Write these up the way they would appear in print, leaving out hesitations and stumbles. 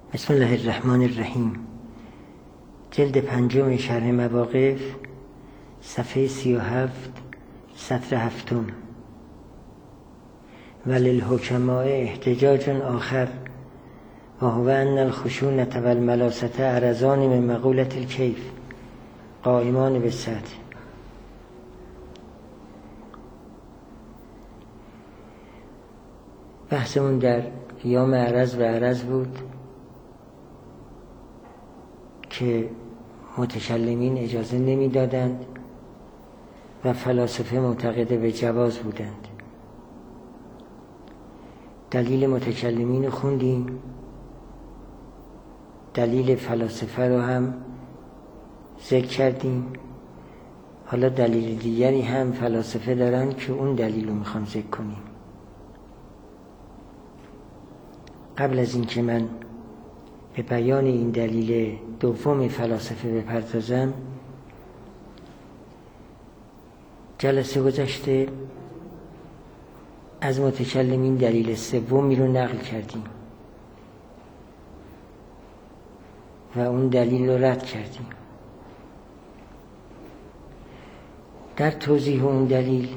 بسم الله الرحمن الرحیم. جلد 5 شرح مواقف، صفحه 37، سطر 7. وللحکماء احتجاج آخر وهو ان الخشونة والملاسة عرضان من مقولة الکیف قائمان بالسطح. بحثمون در قیام عرض و عرض بود که متکلمین اجازه نمیدادند و فلاسفه معتقد به جواز بودند. دلیل متکلمین رو خوندیم، دلیل فلاسفه رو هم ذکر کردیم. حالا دلیل دیگری هم فلاسفه دارن که اون دلیل رو میخوام ذکر کنیم. قبل از اینکه من به بیان این دلیل دوم فلاسفه بپردازم، جلسه گذشته از متکلمین دلیل سومی رو نقل کردیم و اون دلیل رو رد کردیم. در توضیح اون دلیل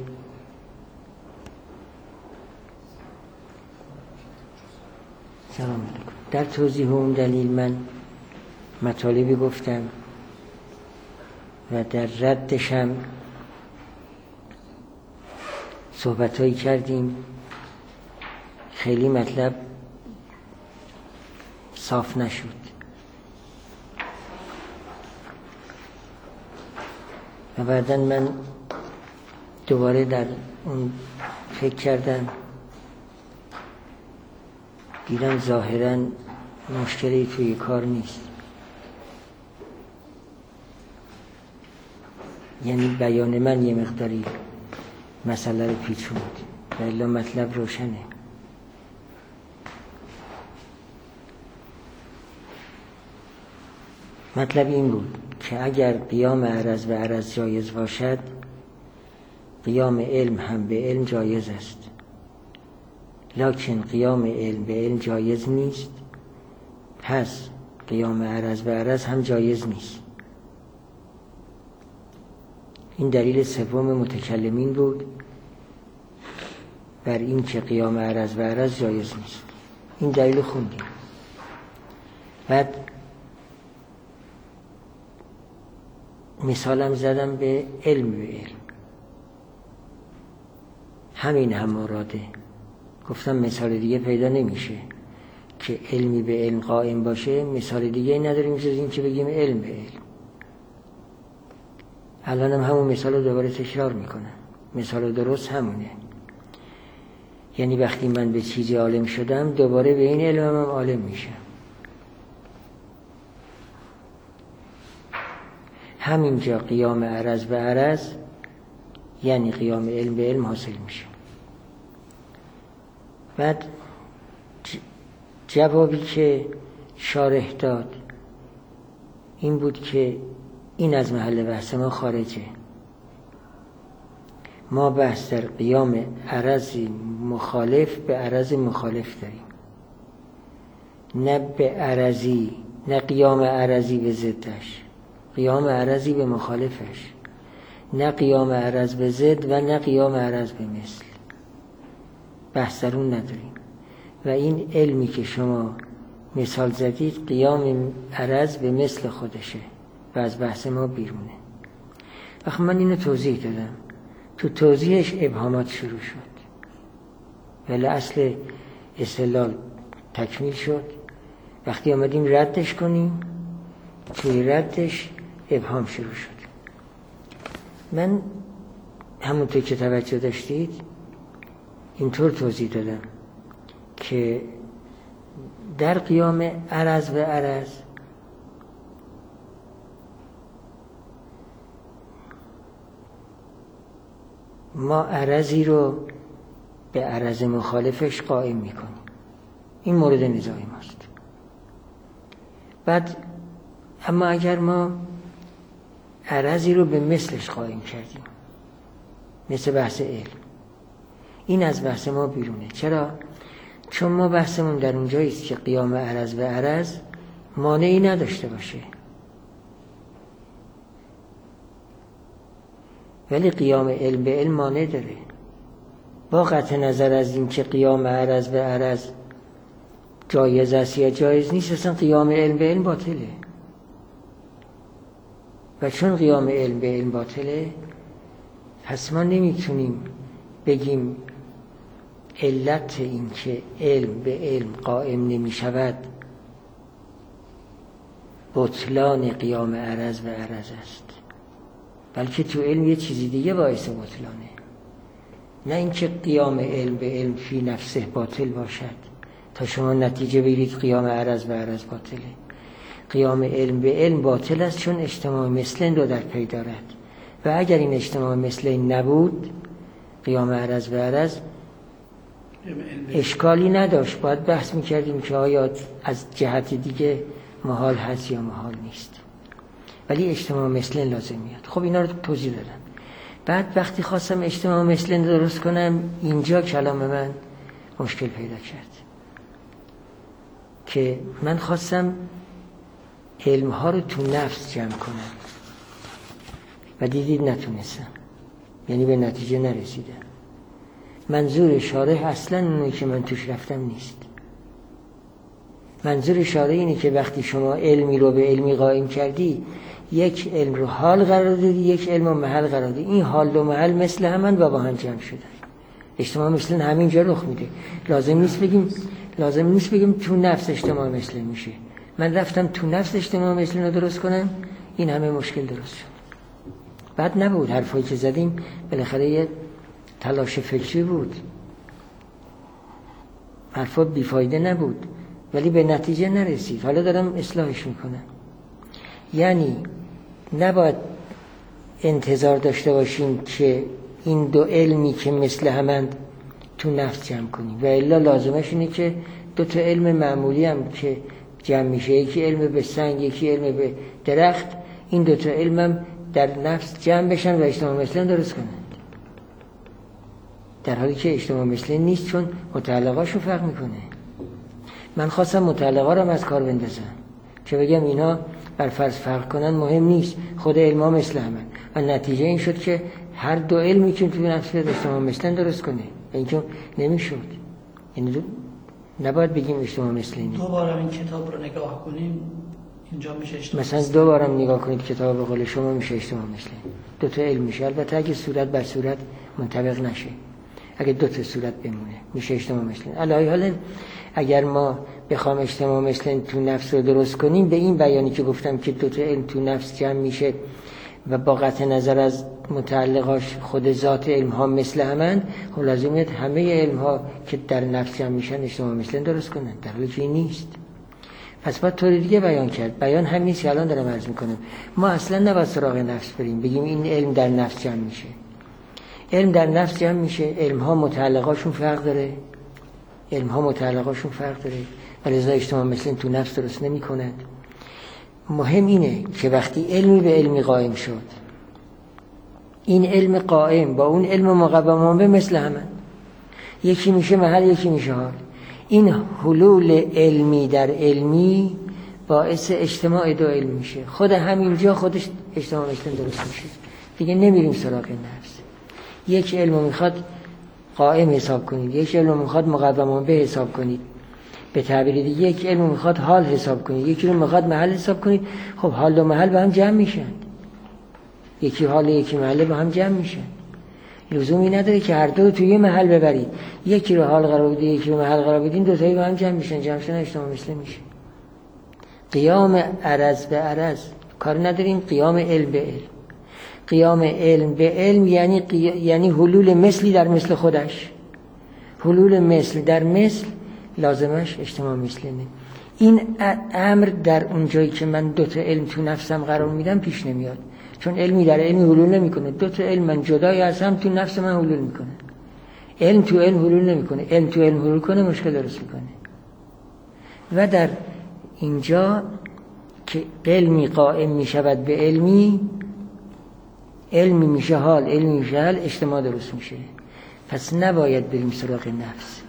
من مطالبی گفتم و در ردش هم صحبتایی کردیم. خیلی مطلب صاف نشد و بعداً من دوباره در اون فکر کردم، دیدم ظاهراً مشکلی توی کار نیست، یعنی بیان من یه مقداری مسئله رو پیچوند و الا مطلب روشنه. مطلب این بود که اگر قیام عرض به عرض جایز باشد، قیام علم هم به علم جایز است، لکن قیام علم به علم جایز نیست، پس قیام عرض به عرض هم جایز نیست. این دلیل سوم متکلمین بود بر این که قیام عرض به عرض جایز نیست. این دلیل خوندیم. بعد مثالم زدم به علم به علم، همین هم مراده. گفتم مثال دیگه پیدا نمیشه که علمی به علم قائم باشه، مثال دیگه نداریم جز این که بگیم علم به علم. الانم همون مثال رو دوباره تکرار میکنم. مثال درست همونه، یعنی وقتی من به چیزی عالم شدم، دوباره به این علمم هم عالم میشم. همینجا قیام عرض به عرض یعنی قیام علم به علم حاصل میشه. بعد جوابی که شارح داد این بود که این از محل بحث ما خارجه. ما بحث در قیام عرضی مخالف به عرض مخالف داریم، نه به عرضی، نه قیام عرضی به ضدش، قیام عرضی به مخالفش، نه قیام عرض به ضد و نه قیام عرض به مثل. بحث در اون نداریم. و این علمی که شما مثال زدید قیام عرض به مثل خودشه و از بحث ما بیرونه. وقتی من اینو توضیح دادم، تو توضیحش ابهامات شروع شد ولی اصل استدلال تکمیل شد. وقتی آمدیم ردش کنیم، توی ردش ابهام شروع شد. من همونطور که توجه داشتید اینطور توضیح دادم که در قیام عرض به عرض ما عرضی رو به عرض مخالفش قائم میکنیم. این مورد نزاع ماست. بعد اما اگر ما عرضی رو به مثلش قائم کردیم، مثل بحث علم، این از بحث ما بیرونه. چرا؟ چون ما بحثمون در اونجاییست که قیام عرض به عرض مانعی نداشته باشه، ولی قیام علم به علم مانع داره. با قطع نظر از این که قیام عرض به عرض جایز است یا جایز نیست، اصلا قیام علم به علم باطله. و چون قیام علم به علم باطله، پس ما نمیتونیم بگیم علت این که علم به علم قائم نمی شود بطلان قیام عرض به عرض است، بلکه تو علم یه چیزی دیگه باعث بطلانه. نه اینکه قیام علم به علم فی نفسه باطل باشد تا شما نتیجه بگیرید قیام عرض به عرض باطله. قیام علم به علم باطل است چون اجتماع مثلین رو در پی دارد و اگر این اجتماع مثلین نبود قیام عرض به عرض اشکالی نداشت. باید بحث میکردیم که آیا از جهت دیگه محال هست یا محال نیست، ولی اجتماع مثلین لازم میاد. خب اینا رو توضیح دادم. بعد وقتی خواستم اجتماع مثلین درست کنم، اینجا کلام من مشکل پیدا کرد که من خواستم علمها رو تو نفس جمع کنم و دیدید نتونستم، یعنی به نتیجه نرسیدم. منظور شارح اصلا اونی که من توش رفتم نیست. منظور شارح اینه که وقتی شما علمی رو به علمی قائم کردی، یک علم رو حال قرار دادی، یک علم رو محل قرار دادی. این حال و محل مثل همن و با هم جمع شدن. اجتماع مثل همینجا رخ میده. لازم نیست بگیم تو نفس اجتماع مثل میشه. من رفتم تو نفس اجتماع مثل رو درست کنم، این همه مشکل درست شد. بعد نبود حرفایی که زدیم، بالاخره یه تلاش فکری بود، حرفا بیفایده نبود، ولی به نتیجه نرسید. حالا دارم اصلاحش میکنم. یعنی نباید انتظار داشته باشیم که این دو علمی که مثل همند تو نفس جمع کنیم، و الا لازمش اینه که دو تا علم معمولی هم که جمع میشه، یکی علم به سنگ یکی علم به درخت، این دو تا علم هم در نفس جمع بشن و اجتماع مثلین درست کنند، در حالی که اجتماع مثلین نیست چون متعلقاشو فرق میکنه. من خواستم متعلقا رو از کار بندازم که بگم اینا بر فرض فرق کنن مهم نیست، خود علم‌ها مثل همن، و نتیجه این شد که هر دو علمی که تو نفس اجتماع مثلین درست کنه، اینکه نمیشد. یعنی نباید بگیم اجتماع مثلین. دوباره این کتاب رو نگاه کنیم اینجا میشه اجتماع مثلا دوبارم نگاه کنید کتاب به قول شما میشه اجتماع مثلین. دو تا علم میشه، البته اگه صورت بر صورت منطبق نشه، اگه دو تا صورت بمونه میشه اجتماع مثلین. علاوه حالا اگر ما بخوام اجتماع مثلین تو نفس رو درست کنیم، به این بیانی که گفتم که دو تا علم تو نفس جمع میشه و با قطع نظر از متعلقاش خود ذات علم ها مثل همند، خب لازمه همه علم ها که در نفس جمع میشن اجتماع مثلین درست کنن، در حالی که این نیست. پس باید طور دیگه بیان کرد. بیان همین نیست که الان دارم عرض میکنم. ما اصلا نباید سراغ نفس بریم بگیم این علم در نفس جمع میشه. علم در نفس جمع میشه، علم ها متعلقاشون فرق داره، ولذا اجتماع مثلین تو نفس درست نمی کند. مهم اینه که وقتی علمی به علمی قائم شد، این علم قائم با اون علم مقوم به مثل همه، یکی میشه محل یکی میشه حال. این حلول علمی در علمی باعث اجتماع دو علم میشه. خود همینجا خودش اجتماع مثلین درست میشه. دیگه نمیریم سراغ نفس. یک علم میخواد قائم حساب کنید، یک علم میخواد مقوم به حساب کنید، به تعبیر دیگه یک علم میخواد حال حساب کنید، یک علم میخواد محل حساب کنید. خب حال و محل با هم جمع میشن، یکی حال یکی محل با هم جمع میشن. لزومی نداره که هر دو توی محل ببرید، یکی رو حال قرار بدید یکی رو محل قرار بدید، دو تایی با هم جمع میشن، جمع شدن اجتماع مثلین میشه. قیام عرض به عرض کار نداریم، قیام علم به علم. قیام علم به علم یعنی حلول مثلی در مثل خودش. حلول مثل در مثل لازمش اجتماع مثلینه. این امر در اونجایی که من دو تا علم تو نفسم قرار میدم پیش نمیاد، چون علمی در علمی حلول نمیکنه. دو تا علم من جدای از هم تو نفس من حلول میکنه. علم تو علم حلول نمیکنه، علم تو علم حلول کنه مشکل درست میکنه. و در اینجا که علمی قائم میشود به علمی، علمی میشه حال، علمی میشه حال، اجتماع درست میشه. پس نباید بریم سراغ نفس.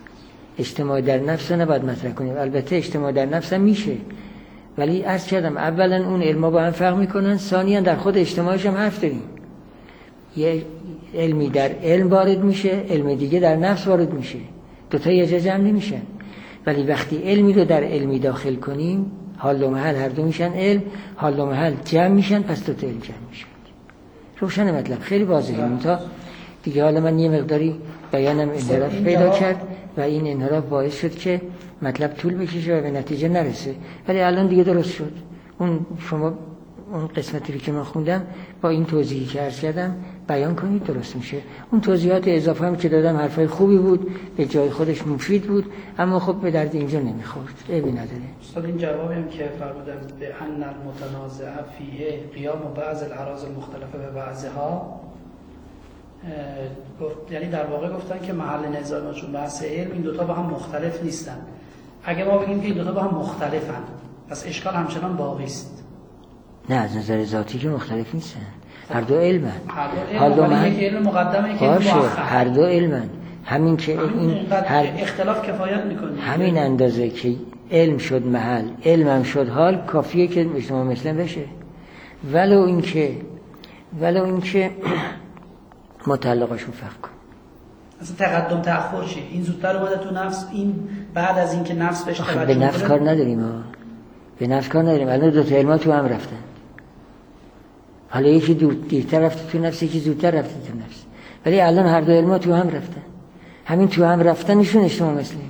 اجتماع در نفس نباید مطرح کنیم. البته اجتماع در نفس هم میشه، ولی عرض کردم اولا اون علما با هم فرق میکنن، ثانیا در خود اجتماعش هم حرف داریم. یه علمی در علم وارد میشه، علم دیگه در نفس وارد میشه، دوتا یه جا جمع نمیشن. ولی وقتی علمی رو در علمی داخل کنیم، حال و محل هر دو میشن علم، حال و محل جمع میشن، پس دوتا علم جمع میشن. روشن مطلب، خیلی واضحه. تا دیگه حالا من یه مقداری بیانم انحراف پیدا کرد و این انحراف باعث شد که مطلب طول بکشه و به نتیجه نرسه، ولی الان دیگه درست شد. اون شما اون قسمتی که من خوندم با این توضیحی که عرض کردم بیان کنید درست میشه. اون توضیحات اضافه هم که دادم حرفای خوبی بود، به جای خودش مفید بود، اما خب به درد اینجا نمیخورد، عیبی نداره. استاد این جوابی هم که فرمودن به ان المتنازع فیه قیام بعض الاراضی المختلفه به بعضها، یعنی در واقع گفتن که محل نزاع چون بحث علم این دوتا با هم مختلف نیستن. اگه ما بگیم که این دوتا با هم مختلفن، پس اشکال همچنان باقی است. نه، از نظر ذاتی که مختلف نیستن، هر دو علمن. هر دو علم، یک علم مقدمه، یک علم مؤخر. هر دو علمن. همین که این اختلاف کفایت میکنه. همین اندازه که علم شد محل، علم هم شد حال، کافیه که اجتماع مثلا بشه. ولو اینکه متعلقاشون فرق کن. اصلا تقدم تأخر چیه؟ این زودتر اومده تو نفس، این بعد از اینکه نفس بهش توجه به نفس کار نداریم ها. به نفس کار نداریم. الان دو تا علما تو هم رفتن. حالا یکی دیرتر رفته تو نفس، یکی زودتر رفته تو نفس. ولی الان هر دو علما تو هم رفتن. همین تو هم رفتنشون اجتماع مثلی.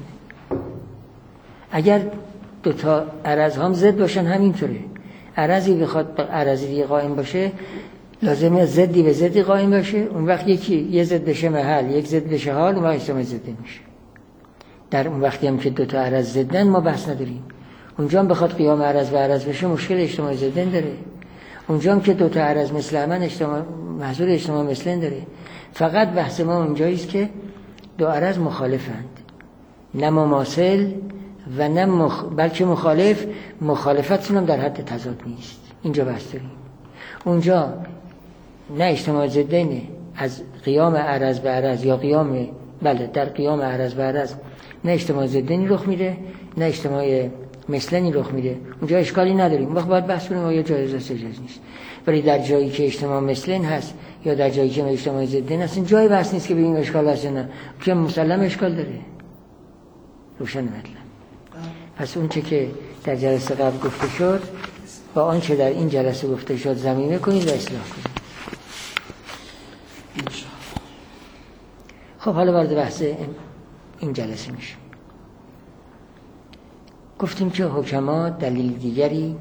اگر دو تا عرض هم ضد باشن همینطوره. عرضی بخواد با عرضی دیگه قائم باشه، لازمه ضدی به ضدی قائم باشه. اون وقت یکی یه ضد بشه محل، یک ضد بشه حال، اون وقت اجتماع ضدی میشه. در اون وقتی هم که دو تا عرض ضدن ما بحث نداریم. اونجا هم بخواد قیام عرض و عرض بشه مشکل اجتماع ضدن داره. اونجا هم که دو تا عرض مثل همن اجتماع محصول اجتماع مثلن داره. فقط بحث ما اونجایی است که دو عرض مخالفند، نه مماثل و نه بلکه مخالف. مخالفتشون هم در حد تضاد نیست. اینجا بحث داریم. اونجا نه اجتماع ضدینه، از قیام عرض به عرض یا قیام در قیام عرض به عرض نه اجتماع ضدینی رخ میده، نه اجتماع مثلنی رخ میده. اونجا اشکالی نداریم. اون وقت باید بحث کنیم آیا جایز است یا جایز نیست. ولی در جایی که اجتماع مثلن هست یا در جایی که اجتماع ضدین هست، این جای بحث نیست که بگیم اشکال هست یا نه، که مسلم اشکال داره. روشن مطلب. پس اون چه که در جلسه قبل گفته شد با آنچه در این جلسه گفته شد ضمیمه کنید و اصلاح کنید. خب حالا وارد بحث این جلسه میشه. گفتیم که حکما دلیل دیگری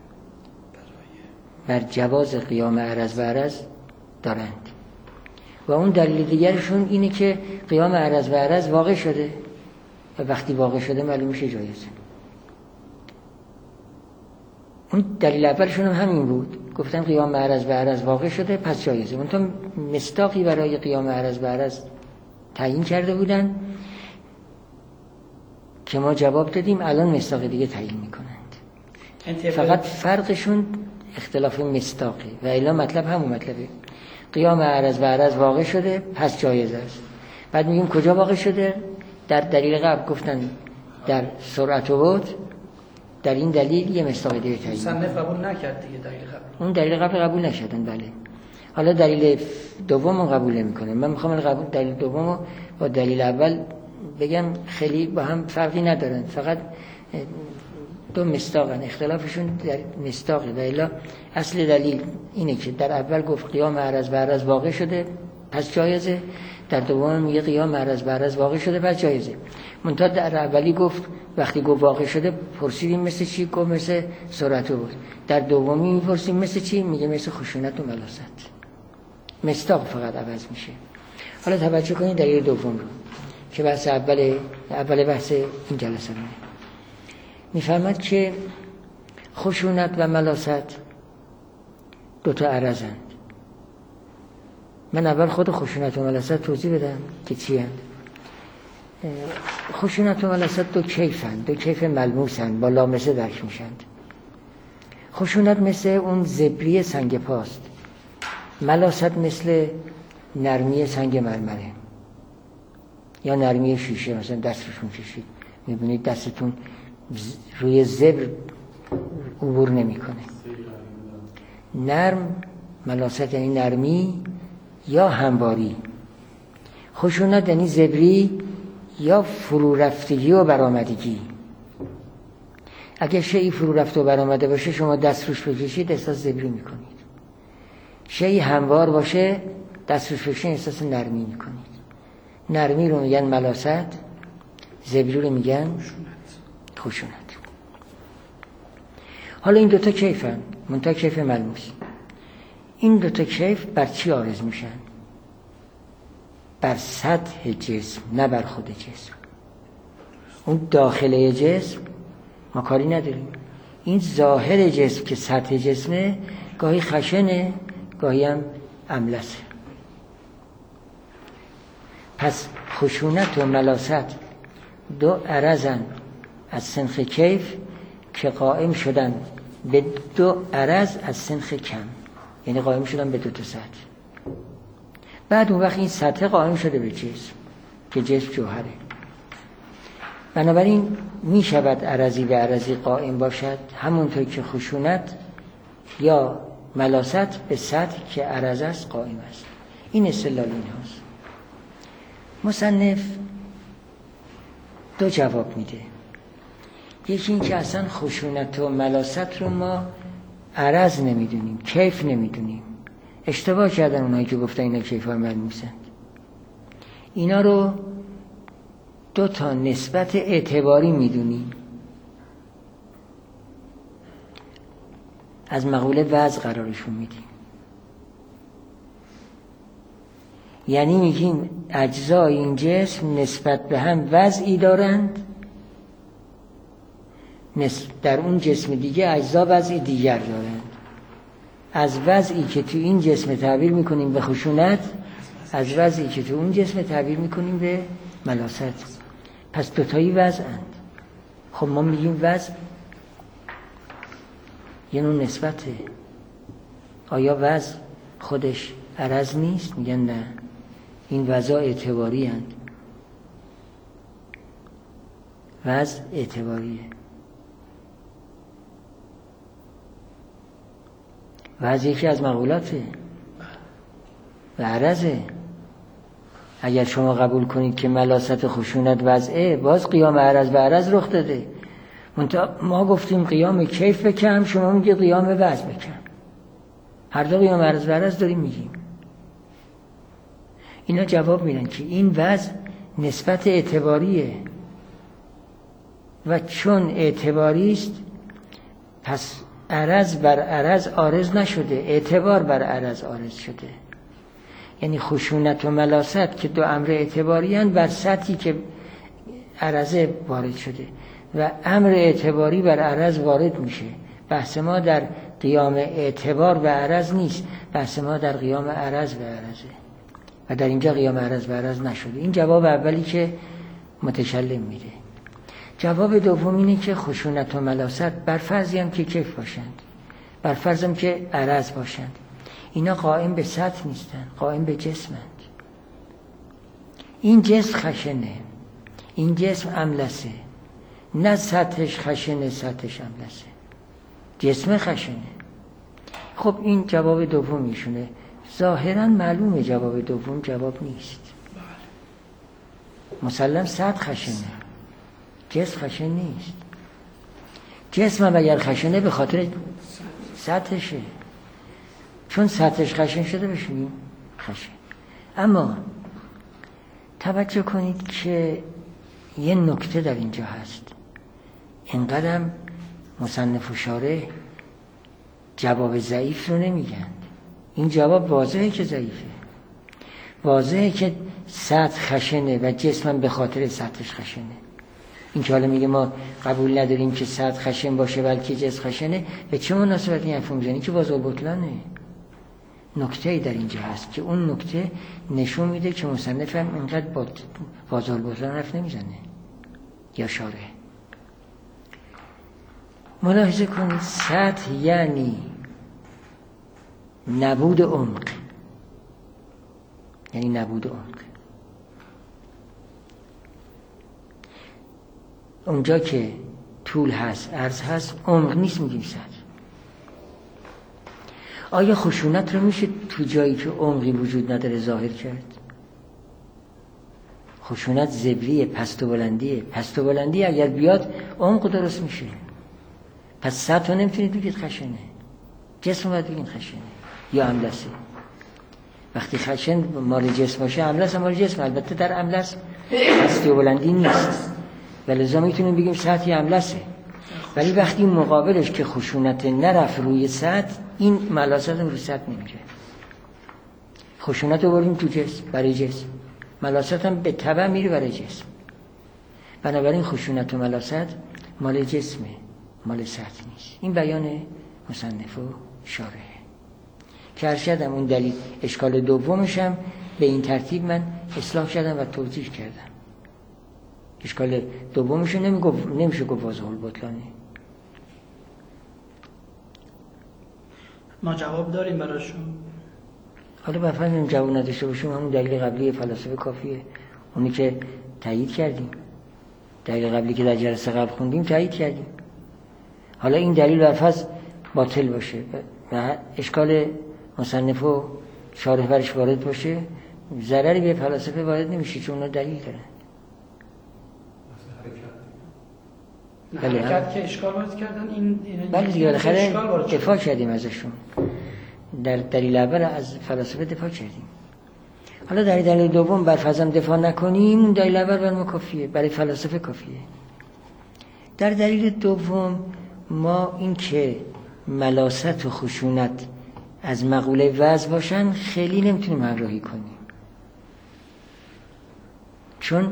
بر جواز قیام عرض به عرض دارند و اون دلیل دیگرشون اینه که قیام عرض به عرض واقع شده و وقتی واقع شده معلوم میشه جایزه. اون دلیل اولشون هم همین بود، گفتن قیام عرض به عرض واقع شده پس جایزه. منتها مصداقی برای قیام عرض به عرض تعیین کرده بودن که ما جواب دادیم، الان مصداق دیگه تعیین میکنند. فقط فرقشون اختلاف مصداقی و الا مطلب همون مطلبه. قیام عرض به عرض واقع شده پس جایز است. بعد میگیم کجا واقع شده؟ در دلیل قبل گفتن در سرعت و بعد، در این دلیل یه مصداق دیگه تعیین. مصنف قبول نکرد دیگه دلیل قبل. اون دلیل قبل قبول نشدن. بله. حالا دلیل دومو قبول نمیکنه. من میخوام دلیل دومو با دلیل اول بگم خیلی با هم فرقی ندارن، فقط دو مصداقن، اختلافشون در مصداقه. و الا اصل دلیل اینه که در اول گفت قیام عرض به عرض واقع شده پس جایزه، در دوم میگه قیام عرض به عرض واقع شده پس جایزه. منتها در اولی گفت وقتی گفت واقع شده پرسیدیم مثل چی؟ گفت مثل سرعت و بود. در دومی میپرسیم مثل چی؟ میگه مثل خشونت و ملاست. مصداق فقط عوض میشه. حالا توجه کنید دلیل دوم رو که بحث اول بحث این جلسه رو میفهمد که خشونت و ملاست دو تا عرضند. من اول خود خشونت و ملاست توضیح بدم که چی هست. خشونت و ملاست دو کیفند، دو کیف ملموسند، با لامسه درک میشند. خشونت مثل اون زبری سنگ پاست، ملاست مثل نرمی سنگ مرمره. یا نرمی شیشه، مثلا دستشون کشید میبینید دستتون روی زبر عبور نمیکنه. نرم، ملاست یعنی نرمی یا همواری. خشونت یعنی زبری یا فرو رفتگی و برآمدگی. اگه شیئی فرو رفته و برآمده باشه شما دست روش بکشید احساس زبری میکنید. شیئی هموار باشه دست روش بکشید احساس نرمی میکنید. نرمی رو میگن ملاست، زبری رو میگن خشونت. حالا این دوتا کیفن، منتها کیف ملموس. این دوتا کیف بر چی عارض میشن؟ بر سطح جسم، نه بر خود جسم. اون داخله جسم ما کاری نداریم. این ظاهر جسم که سطح جسمه گاهی خشنه گاهی هم املسه. پس خشونت و ملاست دو عرضن از سنخ کیف که قائم شدن به دو عرض از سنخ کم، یعنی قائم شدن به دو تا سطح. بعد اون وقت این سطح قائم شده به جسم که جسم جوهره. بنابراین می شود عرضی به عرضی قائم باشد، همونطور که خشونت یا ملاست به سطح که عرض است قائم است. این استدلال این هاست. مصنف دو جواب میده. یکی این که اصلا خشونت و ملاست رو ما عرض نمیدونیم، کیف نمیدونیم. اشتباه کردن اونایی که گفتن اینا کیف ها ملموسند. اینا رو دو تا نسبت اعتباری میدونیم. از مقوله وضع قرارشون میدیم. یعنی میگیم اجزای این جسم نسبت به هم وضعی دارند، در اون جسم دیگه اجزا وضعی دیگر دارند. از وضعی که تو این جسم تعبیر میکنیم به خشونت، از وضعی که تو اون جسم تعبیر میکنیم به ملاست. پس دوتایی وضعند. خب ما میگیم وضع یه نوع نسبته. آیا وضع خودش عرض نیست؟ میگن نه، این وضع اعتباری هست. وضع اعتباریه. وضع یکی از مقولاته و عرضه. اگر شما قبول کنید که ملاست خشونت وضعه، باز قیام عرض به عرض رخ داده. ما گفتیم قیام کیف بکن، شما میگید قیام وضع بکن. هر دو قیام عرض به عرض داریم میگیم. اینا جواب میدن که این وضع نسبت اعتباریه و چون اعتباری است پس عرض بر عرض عارض نشده، اعتبار بر عرض عارض شده. یعنی خشونت و ملاست که دو امر اعتباری هستند بر سطحی که عرضه وارد شده و امر اعتباری بر عرض وارد میشه. بحث ما در قیام اعتبار به عرض نیست، بحث ما در قیام عرض به عرضه و در اینجا قیام عرض به عرض نشده. این جواب اولی که متکلم میده. جواب دوم اینه که خشونت و ملاست بر فرضی هم که کیف باشند، بر فرض هم که عرض باشند، اینا قائم به سطح نیستن، قائم به جسمند. این جسم خشنه، این جسم املسه، نه سطحش خشنه سطحش املسه، جسم خشنه. خب این جواب دومیشونه. ظاهرا معلومه جواب دوم جواب نیست. مسلم سطح خشنه، جسم خشن نیست. جسم هم اگر خشنه به خاطر سطحشه، چون سطحش خشن شده بشیم خشن. اما توجه کنید که یه نکته در اینجا هست. اینقدر مصنف و شارح جواب ضعیف رو نمیگن. این جواب واضحه که ضعیفه، واضحه که سطح خشنه و جسمم به خاطر سطحش خشنه. این که حالا میگه ما قبول نداریم که سطح خشن باشه بلکه جسم خشنه، به چه مناسبت این حرف میزنی؟ که واضح بطلانه. نکته‌ای در اینجا هست که اون نکته نشون میده که مصنف هم اینقدر با واضح بطلان حرف نمیزنه یا شارح. ملاحظه کنید سطح یعنی نبود عمق، یعنی نبود عمق. اونجا که طول هست، عرض هست، عمق نیست، میگیم سطح. آیا خشونت رو میشه تو جایی که عمقی وجود نداره ظاهر کرد؟ خشونت زبریه، پست و بلندیه. پست و بلندی اگر بیاد عمق درست میشه. پس سطح رو نمیتونید بگید خشنه، جسم باید بگید خشنه یا املسه. وقتی خشن مال جسم باشه، املس مال جسم. البته در املس پستی و بلندی نیست، ولذا میتونیم بگیم سطح یا املسه. ولی وقتی مقابلش که خشونت نرفت روی سطح، این ملاست هم روی سطح نمیره. خشونت رو بردیم تو جسم، برای جسم. ملاست هم به تبع میره برای جسم. بنابراین خشونت و ملاست مال جسمه، مال سطح نیست. این بیان مصنف و شارحه که ارشدم اون دلیل اشکال دومشم به این ترتیب من اصلاح کردم و توضیح کردم. اشکال دومشو نمیشه گفت واضح البطلانه. ما جواب داریم براشون؟ حالا بفرمایید جواب نداشته باشیم، همون دلیل قبلی فلاسفه کافیه، اونی که تایید کردیم. دلیل قبلی که در جلسه قبل خوندیم تایید کردیم. حالا این دلیل برفرض باطل باشه و اشکال مصنف و شارح برش وارد باشه، ضرری به فلاسفه وارد نمیشه، چون اونا دلیل دارن. حرکت که اشکال وارد کردن، این بله دیگه بالاخره دفاع کردیم ازشون. در دلیل اول از فلاسفه دفاع کردیم. حالا در دلیل دوم برفرضم دفاع نکنیم، دلیل اول بر ما کافیه، برای فلاسفه کافیه. در دلیل دوم ما این که ملاست و خشونت از مقوله وضع باشن خیلی نمیتونیم همراهی کنیم، چون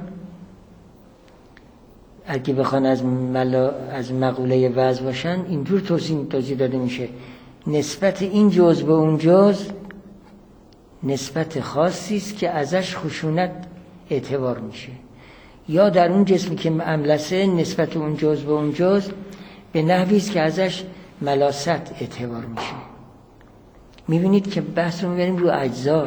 اگه بخوان از مقوله وضع باشن اینجور توضیح داده میشه: نسبت این جزء به اون جزء نسبت خاصی است که ازش خشونت اعتبار میشه، یا در اون جسمی که املسه نسبت اون جزء به اون جزء به نحوی است که ازش ملاست اعتبار میشه. میبینید که بحث رو میبریم رو اجزا،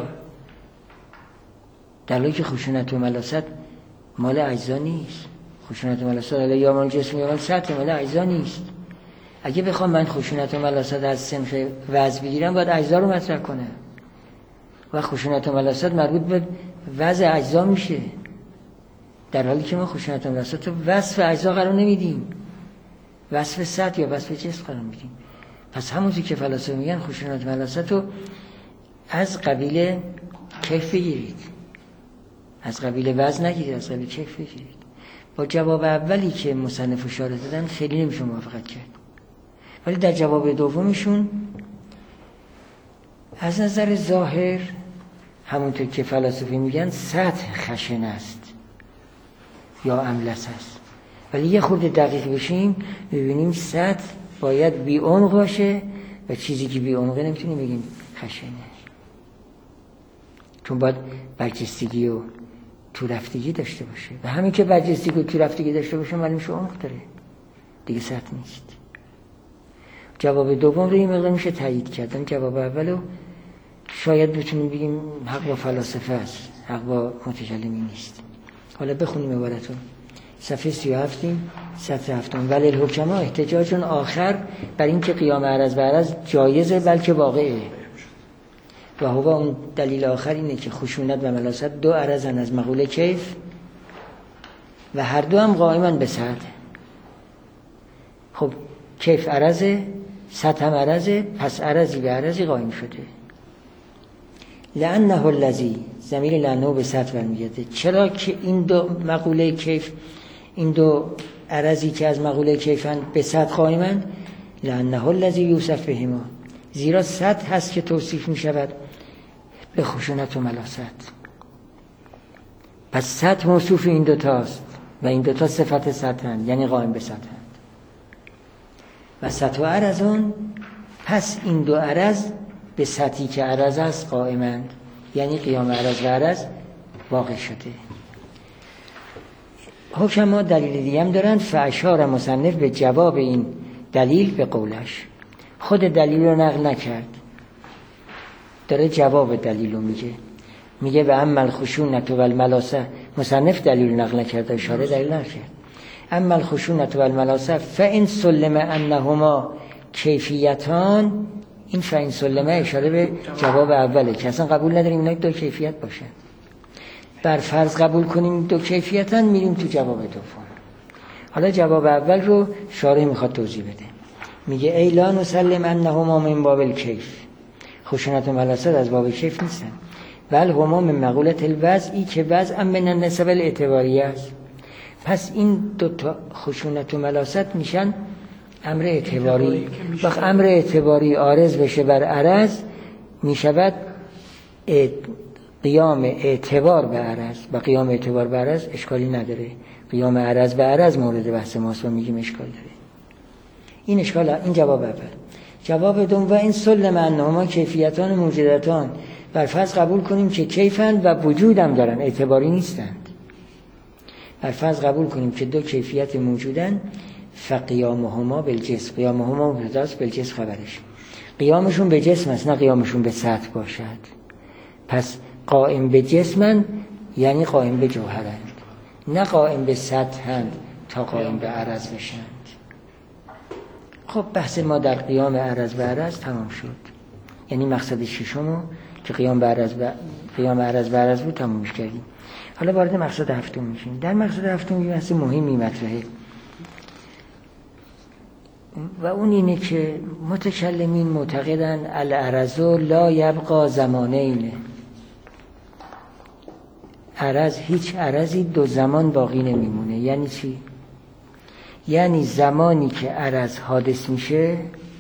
در حالی که خشونت و ملاست مال اجزا نیست. خشونت و ملاست یا مال جسم یا مال سطح، مال اجزا نیست. اگه بخوام من خشونت و ملاست از صنف وضع بگیرم باید اجزا رو مطرح کنم و خشونت و ملاست مربوط به وضع اجزا میشه، در حالی که ما خشونت و ملاست رو وصف اجزا قرار نمیدیم، وصف سطح یا وصف جسم قرار میدیم. پس همونطور که فلاسفه میگن خشونت و ملاست رو از قبیل کیف بگیرید، از قبیل وزن نگیرید، از قبیل کیف بگیرید. با جواب اولی که مصنف و شارح دادن خیلی نمیشه موافقت کرد، ولی در جواب دومشون از نظر ظاهر همونطور که فلاسفه میگن سطح خشن است یا املس است، ولی یه خورده دقیق بشیم میبینیم سطح باید بی عمق باشه و چیزی که بی عمقه نمیتونیم بگیم خشنه، چون باید برجستگی و تو رفتگی داشته باشه و همین که برجستگی و تو رفتگی داشته باشه معلوم شو عمق داره دیگه، سطح نیست. جواب دوم رو این مقدار میشه تایید کردن. جواب اولو شاید بتونیم بگیم حق با فلاسفه است، حق با متکلمین نیست. حالا بخونیم عبارتو. صفحه 37 سطر 7: ولی الحکما احتجاجون آخر بر این که قیام عرض به عرض جایزه بلکه واقعه، و هو اون دلیل آخر اینه که خشونت و ملاست دو عرضن از مقوله کیف و هر دو هم قائمن به سطح. خب کیف عرضه، سطح هم عرضه، پس عرضی به عرضی قائم شده. لأنه الذی، ضمیر لأنه به سطح برمیگرده، چرا که این دو مقوله کیف، این دو عرضی که از مقوله کیفن به سطح قائمن، لأنه الذی یوصف بهما، زیرا سطح هست که توصیف می شود به خشونت و ملاست. پس سطح موصوف این دوتاست و این دوتا صفت سطحن، یعنی قائم به سطحن. و سطح و عرضون، پس این دو عرض به سطحی که عرض است قائمند، یعنی قیام عرض و عرض واقع شده. حکما دلیل دیگه هم دارن. فاشار مصنف به جواب این دلیل به قولش، خود دلیل رو نقل نکرد، داره جواب دلیل رو میگه و اما الخشونت و الملاسه. مصنف دلیل نقل نکرد، اشاره دلیل نکرد. اما الخشونة و الملاسه فان سلم انهما کیفیتان، این فین سلمه اشاره به جواب اوله که اصلا قبول نداریم اینا دو کیفیت باشن. بر فرض قبول کنیم دو کیفیتن، میریم تو جواب دوم. حالا جواب اول رو شارح میخواد توضیح بده. میگه ای لا نسلم انهما من باب الکیف، خشونت و ملاسه از باب کیف نیستن، بل هما من مقولت الوضعی که وضع من النسب الاعتباری است. پس این دو تا خشونت و ملاست میشن امر اعتباری. وقت امر اعتباری عارض بشه بر عرض، میشود قیام اعتبار به عرض. و قیام اعتبار به عرض اشکالی نداره، قیام عرض به عرض مورد بحث ماست و میگیم اشکال داره. این اشکال، این جواب اول. جواب دوم و این سلم انهما کیفیتان موجودتان، بر فرض قبول کنیم که کیفن و وجودم دارن، اعتباری نیستند. بر فرض قبول کنیم که دو کیفیت موجودن، فقیامهما بالجسم، قیامهما مبتداست، بالجسم خبرش، قیامشون به جسم است، نه قیامشون به سطح باشد. پس قائم به جسمن یعنی قائم به جوهرند، نه قائم به سطحند تا قائم به عرض بشند. خب بحث ما در قیام عرض به عرض تمام شد. یعنی مقصد ششمو که قیام عرض به عرض بود تمامش کردیم. حالا وارد مقصد هفتم میشیم. در مقصد هفتم یه بحث مهمی مطرحه و اون اینه که متکلمین معتقدن العرض لا یبقى زمانین، عرض، هیچ عرضی دو زمان باقی نمیمونه. یعنی چی؟ یعنی زمانی که عرض حادث میشه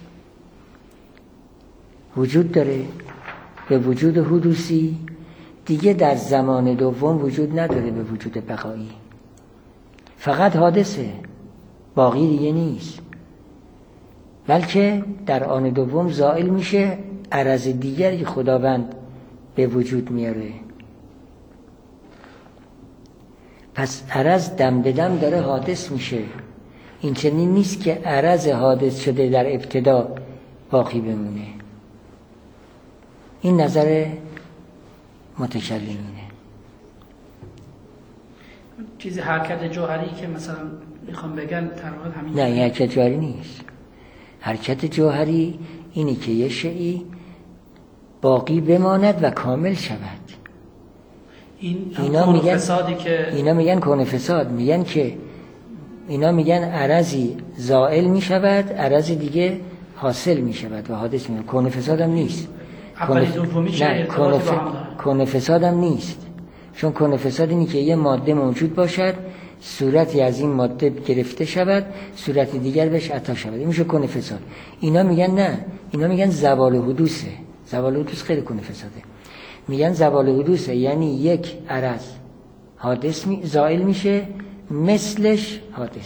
وجود داره به وجود حدوثی، دیگه در زمان دوم وجود نداره به وجود بقایی، فقط حادثه، باقی دیگه نیست، بلکه در آن دوم زائل میشه، عرض دیگری خداوند به وجود میاره. پس عرض دم به دم داره حادث میشه. این چنین نیست که عرض حادث شده در ابتدا باقی بمونه. این نظر متکلمینه. چیزی حرکت جوهری که مثلا میخوام بگن تقریبا همین. نه، این حرکت جوهری نیست. حرکت جوهری اینی که یه شیئی باقی بماند و کامل شود. اینا میگن کون فساد، میگن که اینا میگن عرضی زائل میشود، عرض دیگه حاصل میشود و حادث میشه. کون فساد هم نیست. کون فساد هم نیست. چون کون فساد اینی که یه ماده موجود باشد، صورتی از این ماده گرفته شود، صورت دیگر بهش عطا شود، این میشه کون فساد. اینا میگن نه، اینا میگن زوال حدوثه. زوال حدوث خیلی کون فساده. میگن زوال حدوثه، یعنی یک عرض حادث زائل میشه، مثلش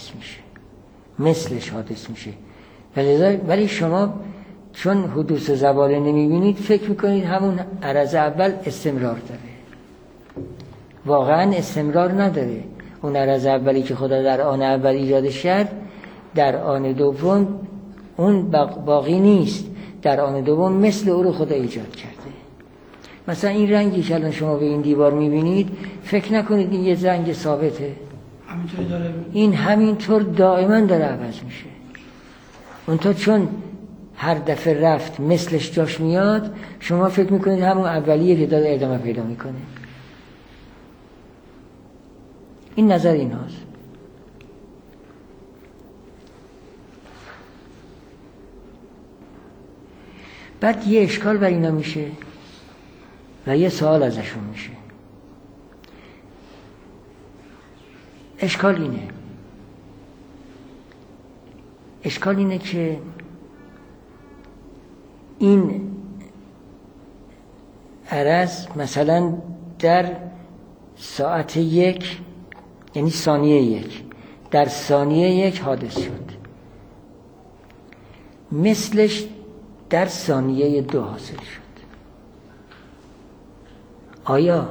حادث میشه. ولی شما چون حدوث و زوال نمیبینید فکر میکنید همون عرض اول استمرار داره. واقعا استمرار نداره. اون عرض اولی که خدا در آن اول ایجادش کرد، در آن دوم اون باقی نیست، در آن دوم مثل او رو خدا ایجاد کرده. مثلا این رنگی که الان شما به این دیوار میبینید، فکر نکنید این یه رنگ ثابته، همینطوری داره، این همینطور دائما داره عوض میشه. اونطور چون هر دفعه رفت مثلش جاش میاد، شما فکر میکنید همون اولیه که داره ادامه پیدا میکنه. این نظر این هاست. بعد یه اشکال بر اینا میشه و یه سوال ازشون میشه. اشکال اینه که این عرض مثلا در ساعت 1 یعنی ثانیه 1، در ثانیه 1 حادث شد، مثلش در ثانیه 2 حاصل شد. آیا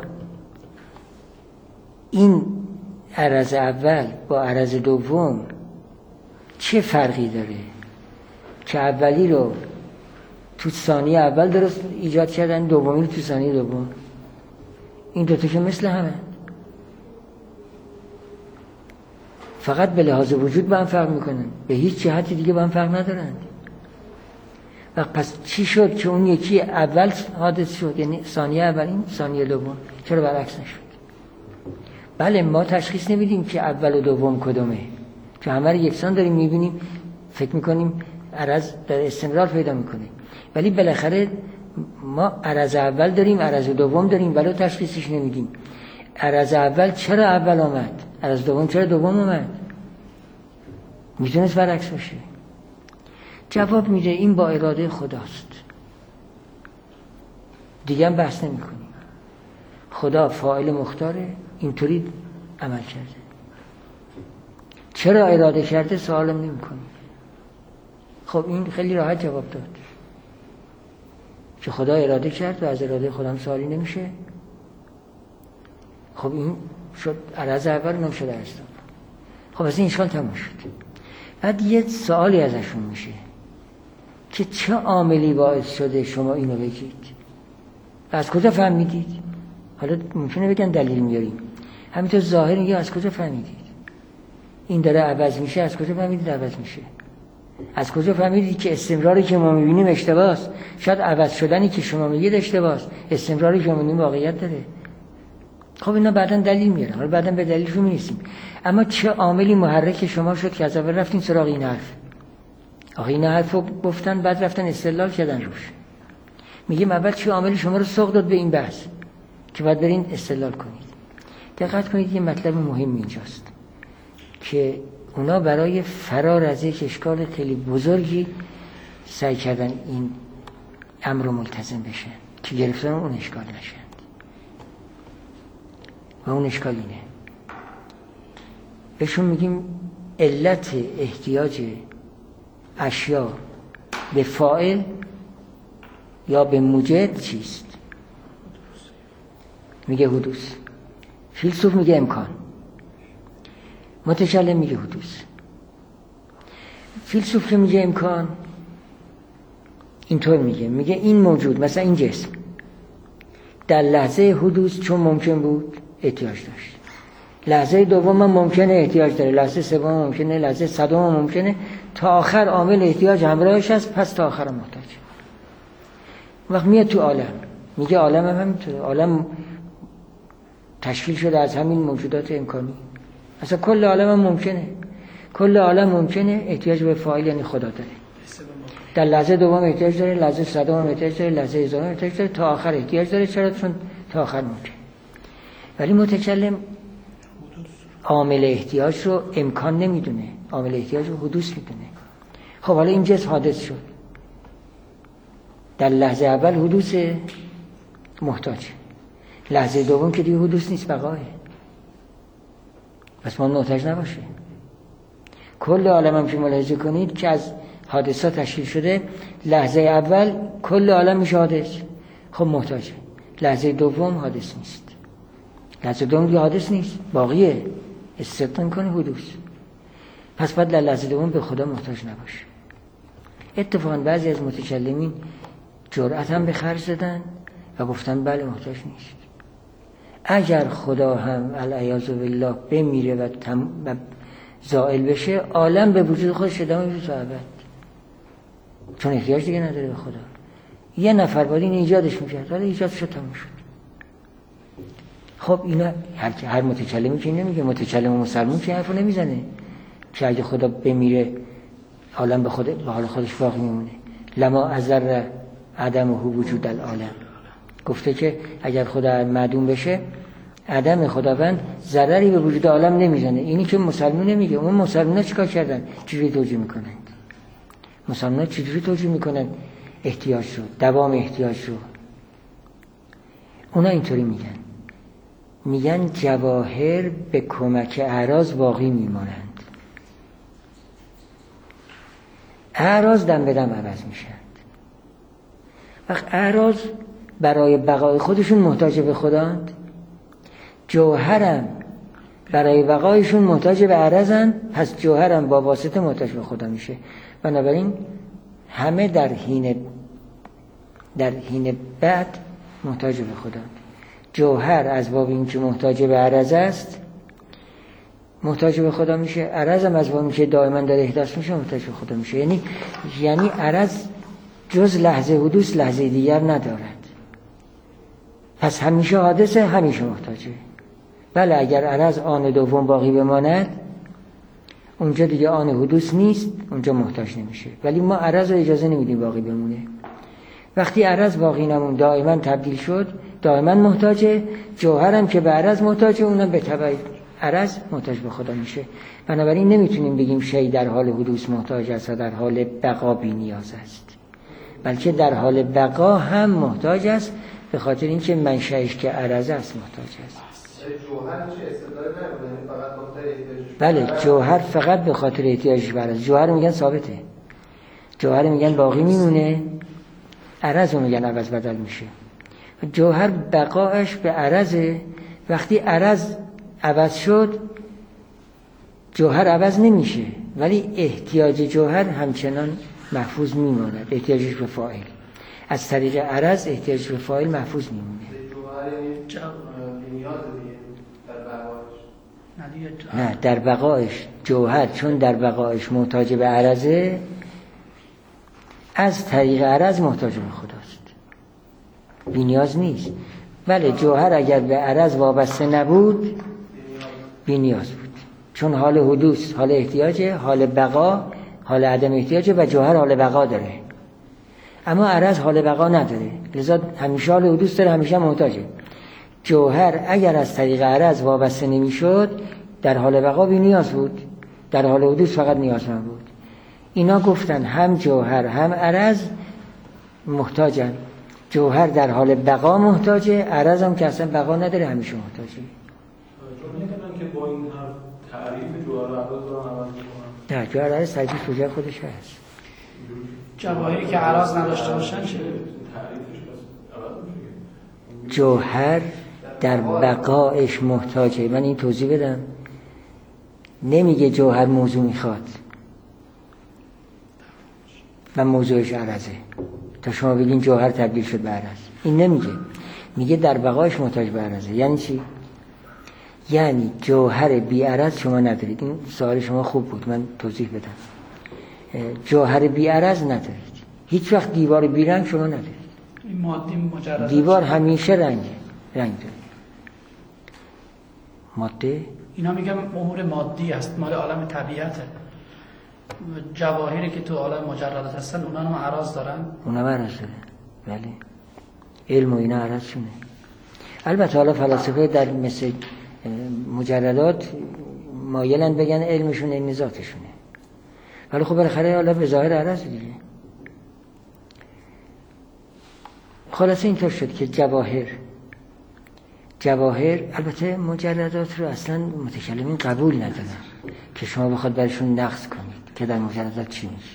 این عرض اول با عرض دوم چه فرقی داره که اولی رو تو ثانیه اول درست ایجاد کردن، دومی رو تو ثانیه دوم؟ این دوتا که مثل همه. فقط به لحاظ وجود با هم فرق میکنن، به هیچ جهتی دیگه با هم فرق ندارن. و پس چی شد که اون یکی اول حادث شد، یعنی ثانیه اول، این ثانیه دوم، چرا برعکس نشد؟ بله ما تشخیص نمیدیم که اول و دوم کدومه، چون همه رو یکسان داریم میبینیم، فکر میکنیم عرض در استمرار پیدا میکنه، ولی بالاخره ما عرض اول داریم، عرض دوم داریم، ولی تشخیصش نمیدیم. عرض اول چرا اول آمد؟ عرض دوم چرا دوم آمد؟ میتونست برعکس باشه. جواب میده این با اراده خداست، دیگه هم بحث نمی کنیم. خدا فاعل مختاره، اینطوری عمل کرده. چرا اراده کرده سوالم نمی کنیم. خب این خیلی راحت جواب داد، که خدا اراده کرد و از اراده خودم سوالی نمیشه. خب این شد عرض اول، اونم شد عرض دوم. خب از این اشکال تموم شد. بعد یه سوالی ازشون میشه که چه عاملی باعث شده شما اینو بگید؟ از کجا فهمیدید؟ حالا ممکنه بگن دلیل میاریم، همینطور ظاهر میگه از کجا فهمیدید؟ این داره عوض میشه، از کجا فهمیدید عوض میشه؟ از کجا فهمیدید که استمراری که ما میبینیم اشتباهه؟ شاید عوض شدنی که شما میگید اشتباهه، استمراری که ما میبینیم واقعیت داره. خب اینا بعداً دلیل میارن، حالا بعداً به دلیلش میرسیم. اما چه عاملی محرک شما شد که از اول رفتین سراغ این حرف؟ آخه این حرفو گفتن بعد رفتن استدلال کردن روش. میگیم اول چه عاملی شما رو سوق داد به این بحث که بعد برین استدلال کنید. دقت کنید یه مطلب مهم اینجاست که اونا برای فرار از یک اشکال خیلی بزرگی سعی کردن این امر رو ملتزم بشن که گرفتن اون اشکال نشن. و اون اشکال اینه، بهشون میگیم علت احتیاج اشیا به فاعل یا به موجد چیست؟ میگه حدوث. فیلسوف میگه امکان، متکلم میگه حدوث. فیلسوف که میگه امکان اینطور میگه این موجود، مثلا این جسم در لحظه حدوث چون ممکن بود احتیاج داشت، لحظه دوم هم ممکنه احتیاج داره، لحظه سوم ممکنه، لحظه صدم ممکنه، تا آخر عامل احتیاج همراهش هست، پس تا آخر محتاج. وقت میاد تو عالم، میگه عالم هم همینطوره، عالم تشکیل شده از همین موجودات امکانی. اصلا کل عالم هم ممکنه، کل عالم ممکنه، احتیاج به فاعل یعنی خدا داره. در لحظه دوم احتیاج داره، لحظه صدم هم احتیاج داره، لحظه هزارم احتیاج داره، تا آخر احتیاج داره. چرا؟ چون تا آخر ممکنه. ولی متکلم عامل احتیاج رو امکان نمیدونه، عامل احتیاج رو حدوث میدونه. خب حالا این جسم حادث شد، در لحظه اول حدوث محتاج، لحظه دوم که دیگه حدوث نیست، بقاه. پس ما محتاج نباشه. کل عالم هم که ملاحظه کنید که از حادثات تشکیل شده، لحظه اول کل عالم میشه حادث، خب محتاجه. لحظه دوم حادث نیست، لحظه دوم دیگه حادث نیست، باقیه، استثنا کنه حدوث. پس بعد در لحظه دوم به خدا محتاج نباشه. اتفاقا بعضی از متکلمین جرأت هم به خرج دادن و گفتن بله محتاج نیست. اگر خدا هم العیاذ بالله بمیره و زائل بشه، عالم به وجود خودش ادامه میده تا ابد، چون احتیاج دیگه نداره به خدا. یه نفر باید این ایجادش میکرد، ولی ایجاد شد، تموم شد. خب اینا هر متکلمی که نمیگه، متکلم و مسلمون که حرفو نمیزنه که اگه خدا بمیره عالم به حال خودش باقی میمونه. لما اضر عدمه وجود العالم، گفته که اگر خدا معدوم بشه، عدم خداوند ضرری به وجود عالم نمیزنه. اینی که مسلمون نمیگه. اون مسلمونا چیکار کردن؟ چجوری توجیه میکنن؟ مسلمونا چجوری توجیه میکنن احتیاج رو، دوام احتیاج رو؟ اونا اینطوری میگن جواهر به کمک اعراض باقی میمانند. اعراض دم به دم عوض میشند. وقت اعراض برای بقای خودشون محتاج به خداند، جوهرم برای بقایشون محتاج به عرضند، پس جوهرم با واسطه محتاج به خدا میشه. بنابراین همه در حین بعد محتاج به خدا. جوهر از باب این که محتاج به عرض است، محتاج به خدا میشه، عرض هم از وقتی که دائما داره احداث میشه محتاج به خدا میشه. یعنی عرض جز لحظه حدوث لحظه دیگر ندارد، پس همیشه حادثه، همیشه محتاجه. بله اگر عرض آن دوم باقی بماند اونجا دیگه آن حدوث نیست، اونجا محتاج نمیشه. ولی ما عرض رو اجازه نمیدیم باقی بمونه. وقتی عرض باقی نمون دائما تبدیل شد، دائما محتاجه. جوهر هم که به عرض محتاجه، اونم به تبع عرض محتاج به خدا میشه. بنابراین نمیتونیم بگیم شی در حال حدوث محتاج است و در حال بقا بی نیاز است، بلکه در حال بقا هم محتاج است، به خاطر اینکه منشأش که عرض است محتاج است. جوهر چه استدلال نداره، فقط بخاطر احتیاجش. بله جوهر فقط به خاطر احتیاجش به عرض. جوهر میگن ثابته، جوهر میگن باقی میمونه، عرض رو میگن عوض بدل میشه. جوهر بقایش به عرضه. وقتی عرض عوض شد جوهر عوض نمیشه، ولی احتیاج جوهر همچنان محفوظ میماند، احتیاجش به فاعل. از طریق عرض احتیاج به فاعل محفوظ میمونه. نه در بقایش جوهر چون در بقایش محتاج به عرضه، از طریق عرض محتاج به خداست، بی نیاز نیست. بله جوهر اگر به عرض وابسته نبود بی نیاز بود، چون حال حدوث حال احتیاجه، حال بقا حال عدم احتیاجه و جوهر حال بقا داره. اما عرض حال بقا نداره، لذا همیشه حال حدوث داره، همیشه محتاجه. جوهر اگر از طریق عرض وابسته نمیشد در حال بقا بی نیاز بود، در حال حدوث فقط نیازمند بود. اینا گفتن هم جوهر هم عرض محتاجن. جوهر در حال بقا محتاجه، عرض هم که اصلا بقا نداره همیشه محتاجه. چون میگن که با این هر تعریف جوهر و عرض رو عوض می‌کنن. نه جوهر عرض تعریف کجا خودش هست. جواهری که عرض نداشته باشن چه؟ جوهر در بقایش محتاجه. من این توضیح بدم. نمیگه جوهر موضوع میخواد و موضوعش عرضه تا شما بگین جوهر تبدیل شد به عرض. این نمیگه، میگه در بقایش محتاج به عرضه. یعنی چی؟ یعنی جوهر بی عرض شما ندارید. این سوال شما خوب بود، من توضیح بدم. جوهر بی عرض ندارید، هیچ وقت دیوار بی رنگ شما ندارید. این مادی مجرد دیوار همیشه رنگ داره. ماده اینا میگم امور مادی است، مال عالم طبیعته. جواهری که تو عالم مجردات هستن اونا هم عرض دارن، اونا هم عرض داره. بله علم و اینا عرض شونه. البته حالا فلاسفه در مثل مجردات مایلن بگن علمشون علم ذاتشونه، ولی خب بالاخره حالا به ظاهر عرض دیگه. خلاصه اینطور شد که جواهر البته مجردات رو اصلا متکلمین قبول ندارن که شما بخواد برشون نقص کنید که در مجردات چی میشه.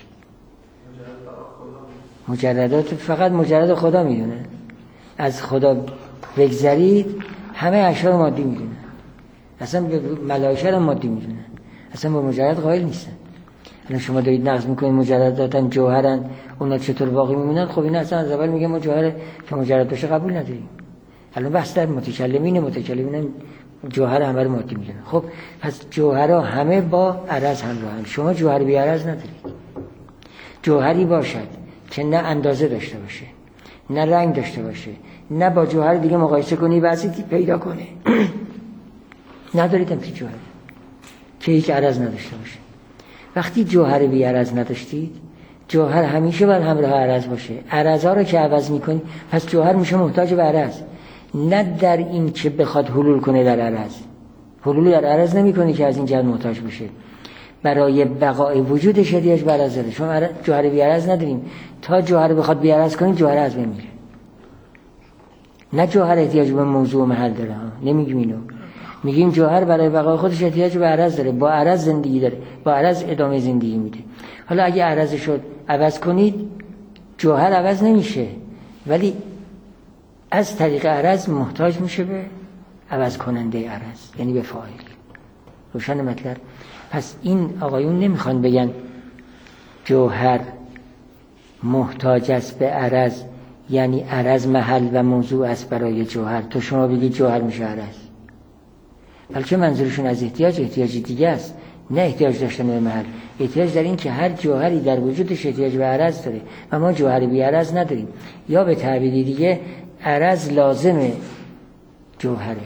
مجردات فقط مجرد خدا میدونه. از خدا بگذرید همه اشیاء مادی میدونه، اصلا به ملائکه هم مادی میدونه، اصلا به مجرد قائل نیستن. الان شما دارید نقض میکنید مجرداتن جوهرن، اونا چطور باقی میمونن؟ خب این اصلا از اول میگه ما جوهر که مجرد باشه قبول نداریم. الان بحث در متکلمین جوهر همه رو مادی میدونن. خب پس جوهرها همه با عرض همراهن. شما جوهر بی عرض ندارید. جوهری باشد که نه اندازه داشته باشه، نه رنگ داشته باشه، نه با جوهر دیگه مقایسه کنی بعضی پیدا کنه. ندارید هم که جوهر که هیچ عرض نداشته باشه. وقتی جوهر بی عرض نداشتید، جوهر همیشه باید همراه عرض باشه. عرضا رو که عوض میکنی پس جوهر میشه محتاج به عرض، نه در این که بخواد حلول کنه در عرض. حلول در عرض نمیکنه که از این جهت محتاج بشه. برای بقای وجودش احتیاج به عرض داره. شما جوهر بی عرض نداریم. تا جوهر بخواد بی عرض کنید جوهر از بین میره. نه جوهر احتیاج به موضوع و محل داره. نمیگیم اینو. میگیم جوهر برای بقای خودش احتیاج به عرض داره، با عرض زندگی داره، با عرض ادامه زندگی میده. حالا اگه عرض شد عوض کنید جوهر عوض نمیشه، ولی از طریق عرض محتاج میشه به عوض کننده عرض، یعنی به فاعل. روشن مطلب؟ پس این آقایون نمیخوان بگن جوهر محتاج است به عرض، یعنی عرض محل و موضوع است برای جوهر. تو شما بگید جوهر میشه عرض. بلکه منظورشون از احتیاج دیگه است، نه احتیاج داشتن به محل. احتیاج در این که هر جوهری در وجودش احتیاج به عرض داره و ما جوهر بی عرض نداریم، یا به تعبیری دیگه عرض لازم جوهره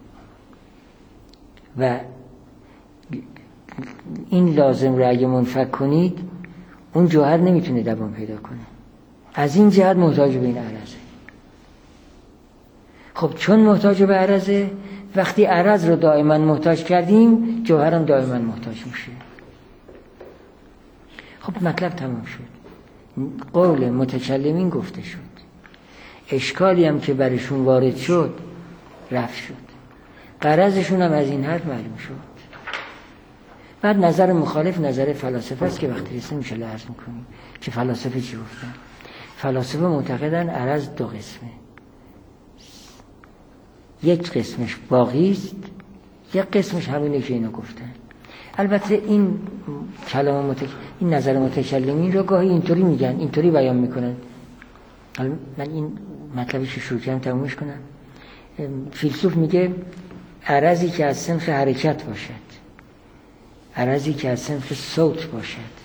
و این لازم رو اگه منفک کنید اون جوهر نمیتونه دوام پیدا کنه. از این جهت محتاج به این عرضه. خب چون محتاج به عرضه، وقتی عرض رو دائما محتاج کردیم جوهر هم دائما محتاج میشه. خب مطلب تمام شد. قول متکلمین گفته شد. اشکالی هم که برشون وارد شد رفت شد. غرضشون هم از این حرف معلوم شد. بعد نظر مخالف نظر فلاسفه است که وقتی رسیم میشه عرض میکنیم که فلاسفه چی گفتن. فلاسفه معتقدن عرض دو قسمه، یک قسمش باقی است، یک قسمش همینه که اینا گفتن. البته این کلام این نظر متکلمین رو گاهی اینطوری میگن، اینطوری بیان میکنن. من این مطلبی که شروع کردم تمومش کنم. فیلسوف میگه عرضی که از صنف حرکت باشد، عرضی که از صنف صوت باشد،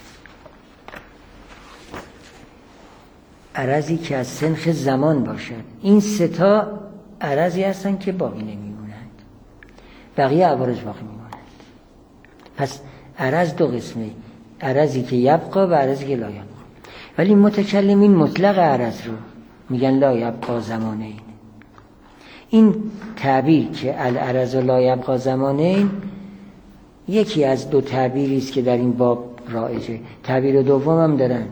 عرضی که از صنف زمان باشد، این سه تا عرضی هستن که باقی نمیمونند، بقیه عوارض باقی میمونند. پس عرض دو قسمه، عرضی که یبقا و عرضی که لا یبقا. ولی متکلمین مطلق عرض رو میگن لا یبقا زمانین. این تعبیر که العرض لا یبقا زمانین یکی از دو تعبیری است که در این باب رایجه. تعبیر دوم هم دارن،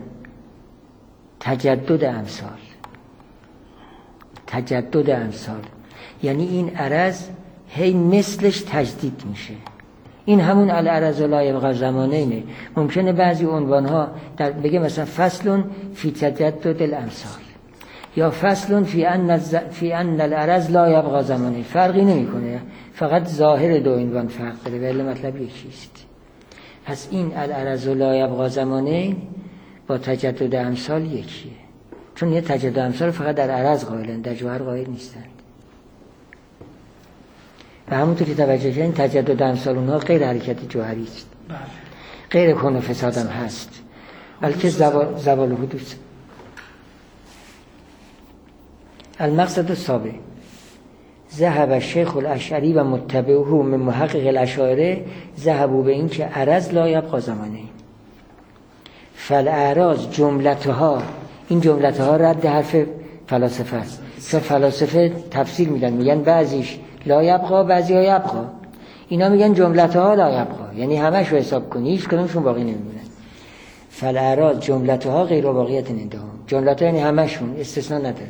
تجدد امثال. تجدد امثال یعنی این عرض هی مثلش تجدید میشه. این همون العرض لا یبقا زمانینه. ممکنه بعضی عنوانها بگه مثلا فصل فی تجدد الامثال یا فصل فی ان العرض لا یبقا زمانه، فرقی نمیکنه، فقط ظاهر دو عنوان فرق داره ولی مطلب یکیست. پس این العرض لا یبقا زمانه با تجدد امثال یکیه، چون یه تجدد امثال فقط در عرض قائلن، در جوهر قائل نیستند. و همونطور که توجه کردین تجدد امثال اونها غیر حرکت جوهری است، غیر کون و فساد هم هست، بلکه زوال و حدوث. المقصد السابع ذهب الشیخ الاشعری و متبعه من محقق الاشاعره ذهبوا به این که عرض لا یبقا زمانه. فالاعراض جملتها، این جملتها رد حرف فلاسفه است، چون فلاسفه تفسیر میدن، میگن بعضیش لا یبقا بعضی ها یبقا، اینا میگن جملتها لا یبقا، یعنی همش رو حساب کنی هیچ کدومشون باقی نمیمونه. فالاعراض جملتها غیر باقیت عندهم، جملتها یعنی همشون استثناء نداره،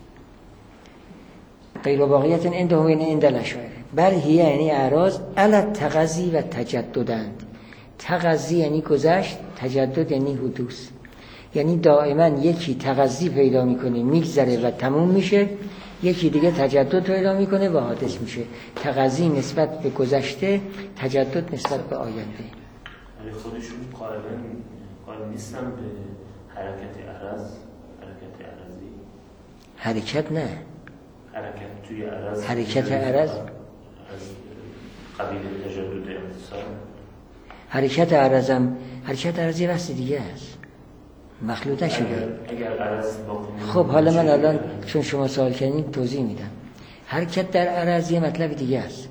غیر باقیت عندهم یعنی عند الاشاعره. بل هی یعنی اعراض علی التقضی و تجددند. تقضی یعنی گذشت، تجدد یعنی حدوث، یعنی دائما یکی تقضی پیدا میکنه میگذره و تموم میشه، یکی دیگه تجدد پیدا میکنه و حادث میشه. تقضی نسبت به گذشته، تجدد نسبت به آینده. ولی خودشون قائل نیستن به حرکت عرض، حرکت عرضی. حرکت نه، حرکت توی عرض، حرکت عرض از قبیل تجدد امتصال. حرکت عرضم، حرکت عرض یه بحث دیگه است، مخلوط نشده. اگر عرض خب حالا من الان چون شما سوال کردین توضیح میدم. حرکت در عرض یه مطلب دیگه است.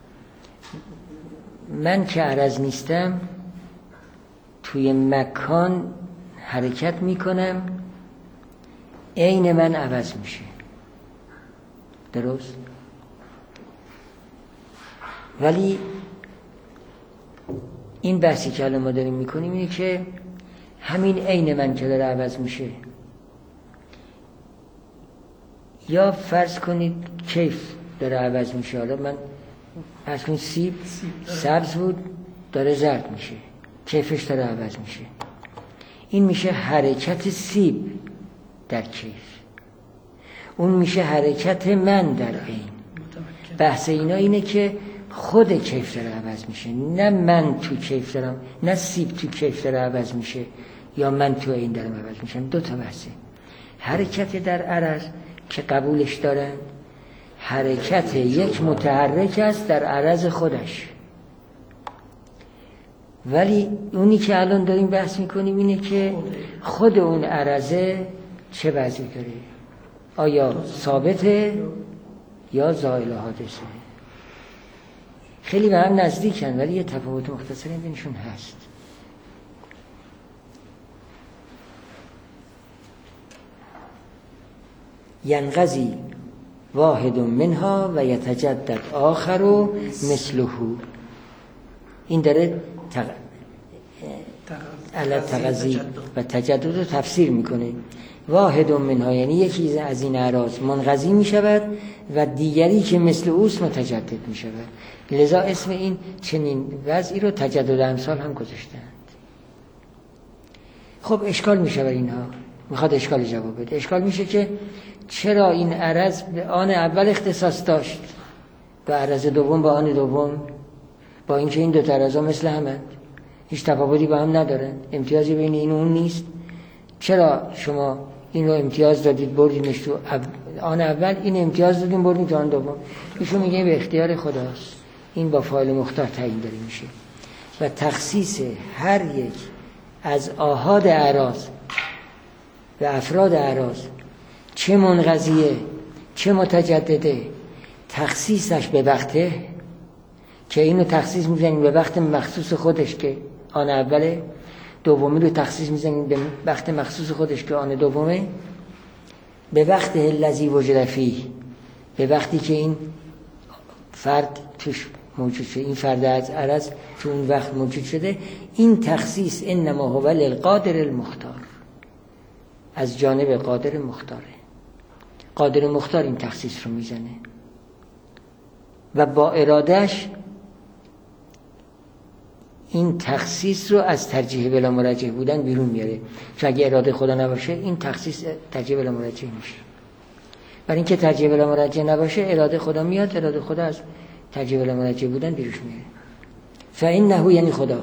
من که عرض نیستم توی مکان حرکت میکنم، عین من عوض میشه، درست؟ ولی این بحثی که الان ما داریم میکنیم اینه که همین عین من که داره عوض میشه، یا فرض کنید کیف داره عوض میشه، حالا من فرض کنید سیب سبز بود داره زرد میشه، کیفش داره عوض میشه، این میشه حرکت سیب در کیف، اون میشه حرکت من در عین. بحث اینا اینه که خود کیف داره عوض میشه، نه من تو کیف دارم، نه سیب تو کیف داره عوض میشه یا من تو عین دارم عوض میشم. دو تا بحثه. حرکت در عرض که قبولش دارن، حرکت یک متحرک است در عرض خودش. ولی اونی که الان داریم بحث میکنیم اینه که خود اون عرضه چه وضعی داره، آیا ثابته یا زائل حادثه. خیلی به هم نزدیکن ولی یه تفاوت مختصری بینشون هست. ینقضی واحد منها و یتجدد آخر مثله. این داره تقضی و تجدد رو تفسیر میکنه. واحد منها یعنی یکی از این اعراض منقضی میشود و دیگری که مثل اوست متجدد میشود. لذا اسم این چنین وضعی رو تجدد امثال هم گذاشتند. خب اشکال میشه بر اینها، میخواد اشکال جواب بده. اشکال میشه که چرا این عرض به آن اول اختصاص داشت و عرض دوم به آن دوم، با اینکه این دو تا عرضا مثل همند، هیچ تفاوتی با هم ندارن، امتیازی بین این و اون نیست. چرا شما این رو امتیاز دادید بردینش تو آن اول، این امتیاز دادیم بردیم تو آن دوم؟ ایشون میگه به اختیار خداست، این با فاعل مختار تعیین داره میشه. و تخصیص هر یک از آحاد اعراض و افراد اعراض، چه منقضیه چه متجدده، تخصیصش به وقته، که اینو تخصیص میزنیم به وقت مخصوص خودش که آن اوله، دومی رو تخصیص میزنیم به وقت مخصوص خودش که آن دومه، به وقت الذی وجد فیه، به وقتی که این فرد توش موجود شده، این فرد از عرض تو اون وقت موجود شده. این تخصیص انما هو للقادر المختار، از جانب قادر مختاره. قادر مختار این تخصیص رو میزنه و با ارادهش این تخصیص رو از ترجیح بلا مرجح بودن بیرون میاره. چون اگه اراده خدا نباشه این تخصیص ترجیح بلا مرجح میشه. برای اینکه ترجیح بلا مرجح نباشه اراده خدا میاد، اراده خدا از ترجیح بلا مرجح بودن بیروش میاره. فإنه یعنی خدا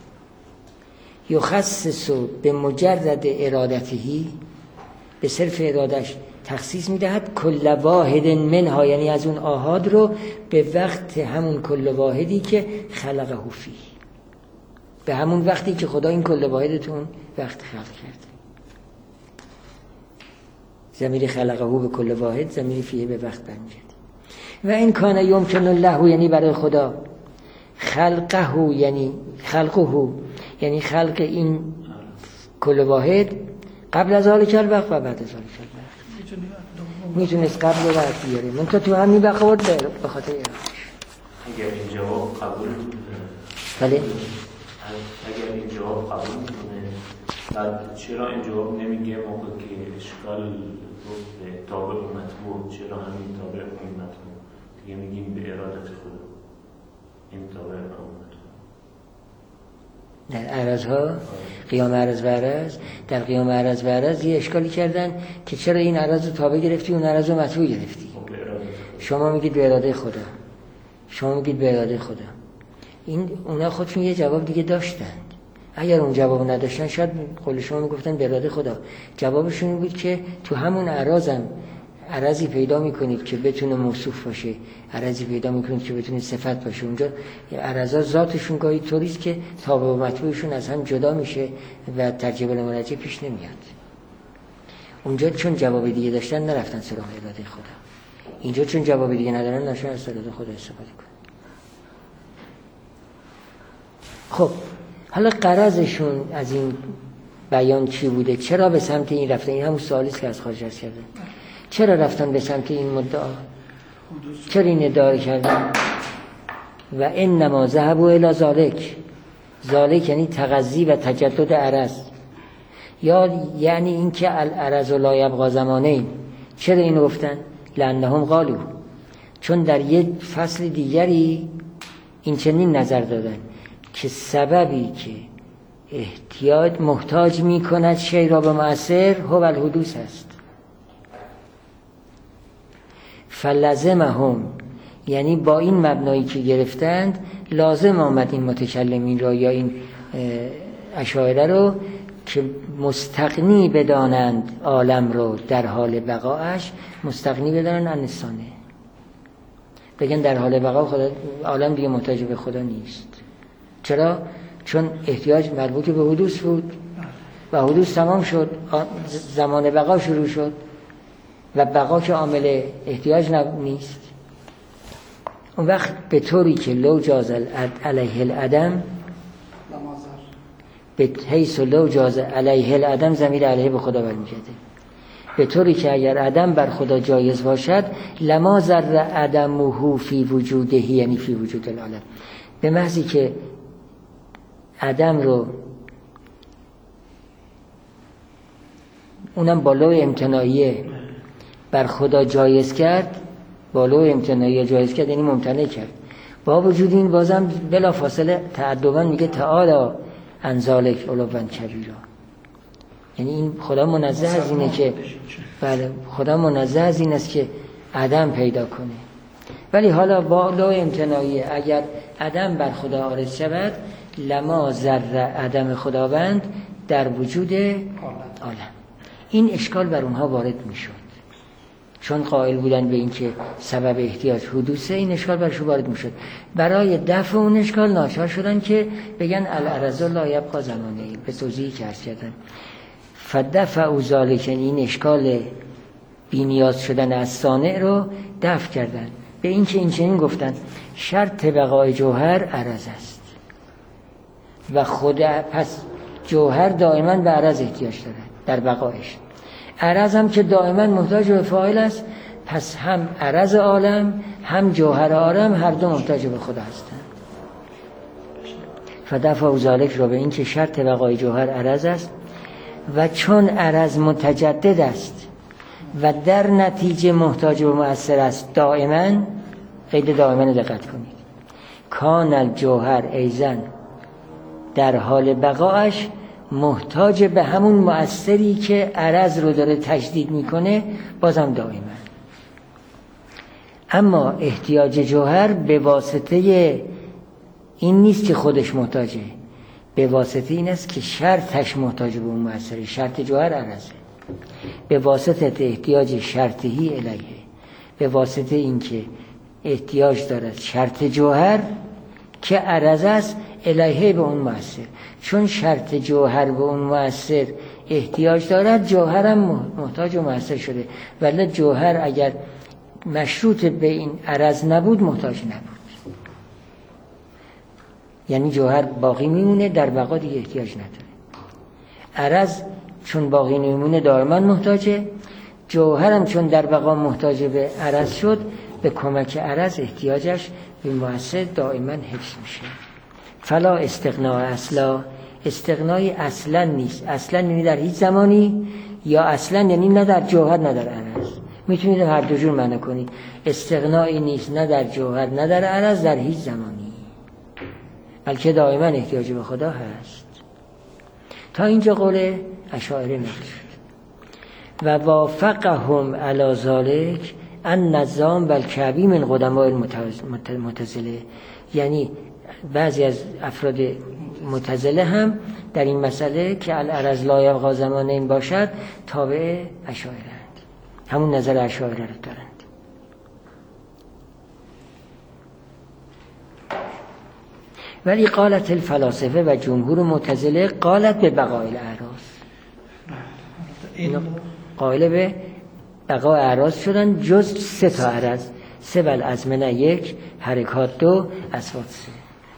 یخصص به مجرد ارادتهی، به صرف ارادش تخصیص میدهد کل واحد منها، یعنی از اون آحاد رو به وقت همون کل واحدی که خلقه فیه، به همون وقتی که خدا این کل واحدتون وقت خلق کرد. ضمیر خلقه به کل واحد، ضمیر فیه به وقت برمیگرده. و این کان یمکن الله یعنی برای خدا خلقه یعنی خلق این کل واحد قبل از ذالک الوقت و بعد از ذالک الوقت. میتونست قبل و بعد بیاره، منتها تو همین وقت به خاطر ارادش. اگر این جواب قبول بله، اگر این جواب قبول کنه، بعد چرا این جواب نمیگه موقع که اشکال رو به تابع و مطبوع، چرا همین تابع و این مطبوع دیگه میگیم به ارادت خدا، این تابع و مطبوع. در عرضها قیام عرض و عرض، در قیام عرض و عرض یه اشکالی کردن که چرا این عرض رو تابع گرفتی اون عرض رو مطبوع گرفتی. شما میگید به اراده خدا، شما میگید به اراده خدا. این اونا خودشون یه جواب دیگه داشتند. اگر اون جواب نداشتن شاید قول شما میگفتن به اراده خدا. جوابشون بود که تو همون اعراضم عرضی پیدا میکنید که بتونه موصوف باشه، عرضی پیدا میکنید که بتونه صفت باشه. اونجا عرضا ذاتشون گاهی طوریست که تابع و مطبوعشون از هم جدا میشه و ترجیح بلا مرجح پیش نمیاد. اونجا چون جواب دیگه داشتن نرفتن سراغ اراده خدا، اینجا چون جواب دیگه ندارن نشون از اراده خدا استفاده کنن. خب حالا غرضشون از این بیان چی بوده؟ چرا به سمت این رفتن؟ این همون سوالی است که از خارج از کردن. چرا رفتن به سمت این مدعا؟ چرا این ادعا کردن؟ و انما ذهبوا الی ذالک، ذالک یعنی تقضی و تجدد عرض، یا یعنی اینکه العرض لا یبقی زمانین. چرا اینو گفتن؟ لانهم قالوا، چون در یک فصل دیگری این چنین نظر دادن که سببی که احتیاج محتاج می کند شی را به مؤثر هو الحدوث است. فلزمهم، یعنی با این مبنایی که گرفتند لازم آمد این متکلمین را یا این اشاعره رو که مستغنی بدانند عالم رو در حال بقایش، مستغنی بدانند انسانه. بگن در حال بقا خدا عالم دیگه محتاج به خدا نیست. چرا؟ چون احتیاج مربوط به حدوث بود و حدوث تمام شد، زمان بقا شروع شد و بقا که عامل احتیاج نیست. اون وقت به طوری که لو جاز علیه العدم، به حیث لو جاز علیه العدم، ضمیر علیه به خدا برمیگرده، به طوری که اگر عدم بر خدا جایز باشد لما ذر عدمه فی وجوده، یعنی فی وجود العالم، به محضی که عدم رو اونم با لو امتناعیه بر خدا جایز کرد، با لو امتناعیه جایز کرد یعنی ممتنع کرد، با وجود این بازم بلا فاصله تعدبا میگه تعالی عن ذلک علوا کبیرا. یعنی این خدا منزه از اینه که بله، خدا منزه از این است که عدم پیدا کنه. ولی حالا با لو امتناعیه اگر عدم بر خدا عارض شود لما ذره عدم خداوند در وجود عالم، این اشکال بر اونها وارد میشد، چون قائل بودن به این که سبب احتیاج حدوثه، این اشکال برشون وارد میشد. برای دفع اون اشکال ناچار شدن که بگن العرض لا یبقی زمانه، به توضیحی که عرض کردن فدفع ذلک، این اشکال بی‌نیاز شدن از صانع رو دفع کردن به این که این چنین گفتن شرط بقای جوهر عرض است و خود پس جوهر دائما به عرض احتیاج داره در بقایش. عرض هم که دائما محتاج به فاعل است، پس هم عرض عالم هم جوهر عالم هر دو محتاج به خدا هستند. فدفع ذلک رو به این که شرط بقای جوهر عرض است و چون عرض متجدد است و در نتیجه محتاج به مؤثر است دائما، قید دائما دقت کنید، کان الجوهر ایزن در حال بقایش محتاج به همون مؤثری که عرض رو داره تجدید میکنه بازم دائما. اما احتیاج جوهر به واسطه این نیست که خودش محتاجه، به واسطه این است که شرطش محتاج به اون مؤثری. شرط جوهر عرضه، به واسطه احتیاج شرطهی الیه، به واسطه این که احتیاج دارد شرط جوهر که عرض است الیه به اون مؤثر. چون شرط جوهر به اون مؤثر احتیاج دارد، جوهر هم محتاج و مؤثر شده، ولی جوهر اگر مشروط به این عرض نبود محتاج نبود. یعنی جوهر باقی میمونه، در بقا دیگه احتیاج نداره. عرض چون باقی میمونه دائما محتاجه، جوهر هم چون در بقا محتاج به عرض شد، به کمک عرض احتیاجش به مؤثر دائما حفظ میشه. فلا استغناء اصلا، استغنای اصلا نیست. اصلا یعنی در هیچ زمانی، یا اصلا یعنی نه در جوهر نه در عرض. میتونید هر دو جور معنی کنید. استغنایی نیست نه در جوهر نه در عرض در هیچ زمانی، بلکه دائما احتیاج به خدا هست. تا اینجا قول اشاعره نشد. و وافقهم علی ذلک النظام و الکعبی من قدماء المعتزله، یعنی بعضی از افراد معتزله هم در این مسئله که العرض لا یبقی زمانه این باشد تابع اشاعره اند، همون نظر اشاعره رو دارند. ولی قالت الفلاسفه و جمهور معتزله قالت به بقای الاعراض، قائل به بقای اعراض شدن جز 3 تا عرض، 3 بالازمنه 1، حرکات 2، اصوات 3.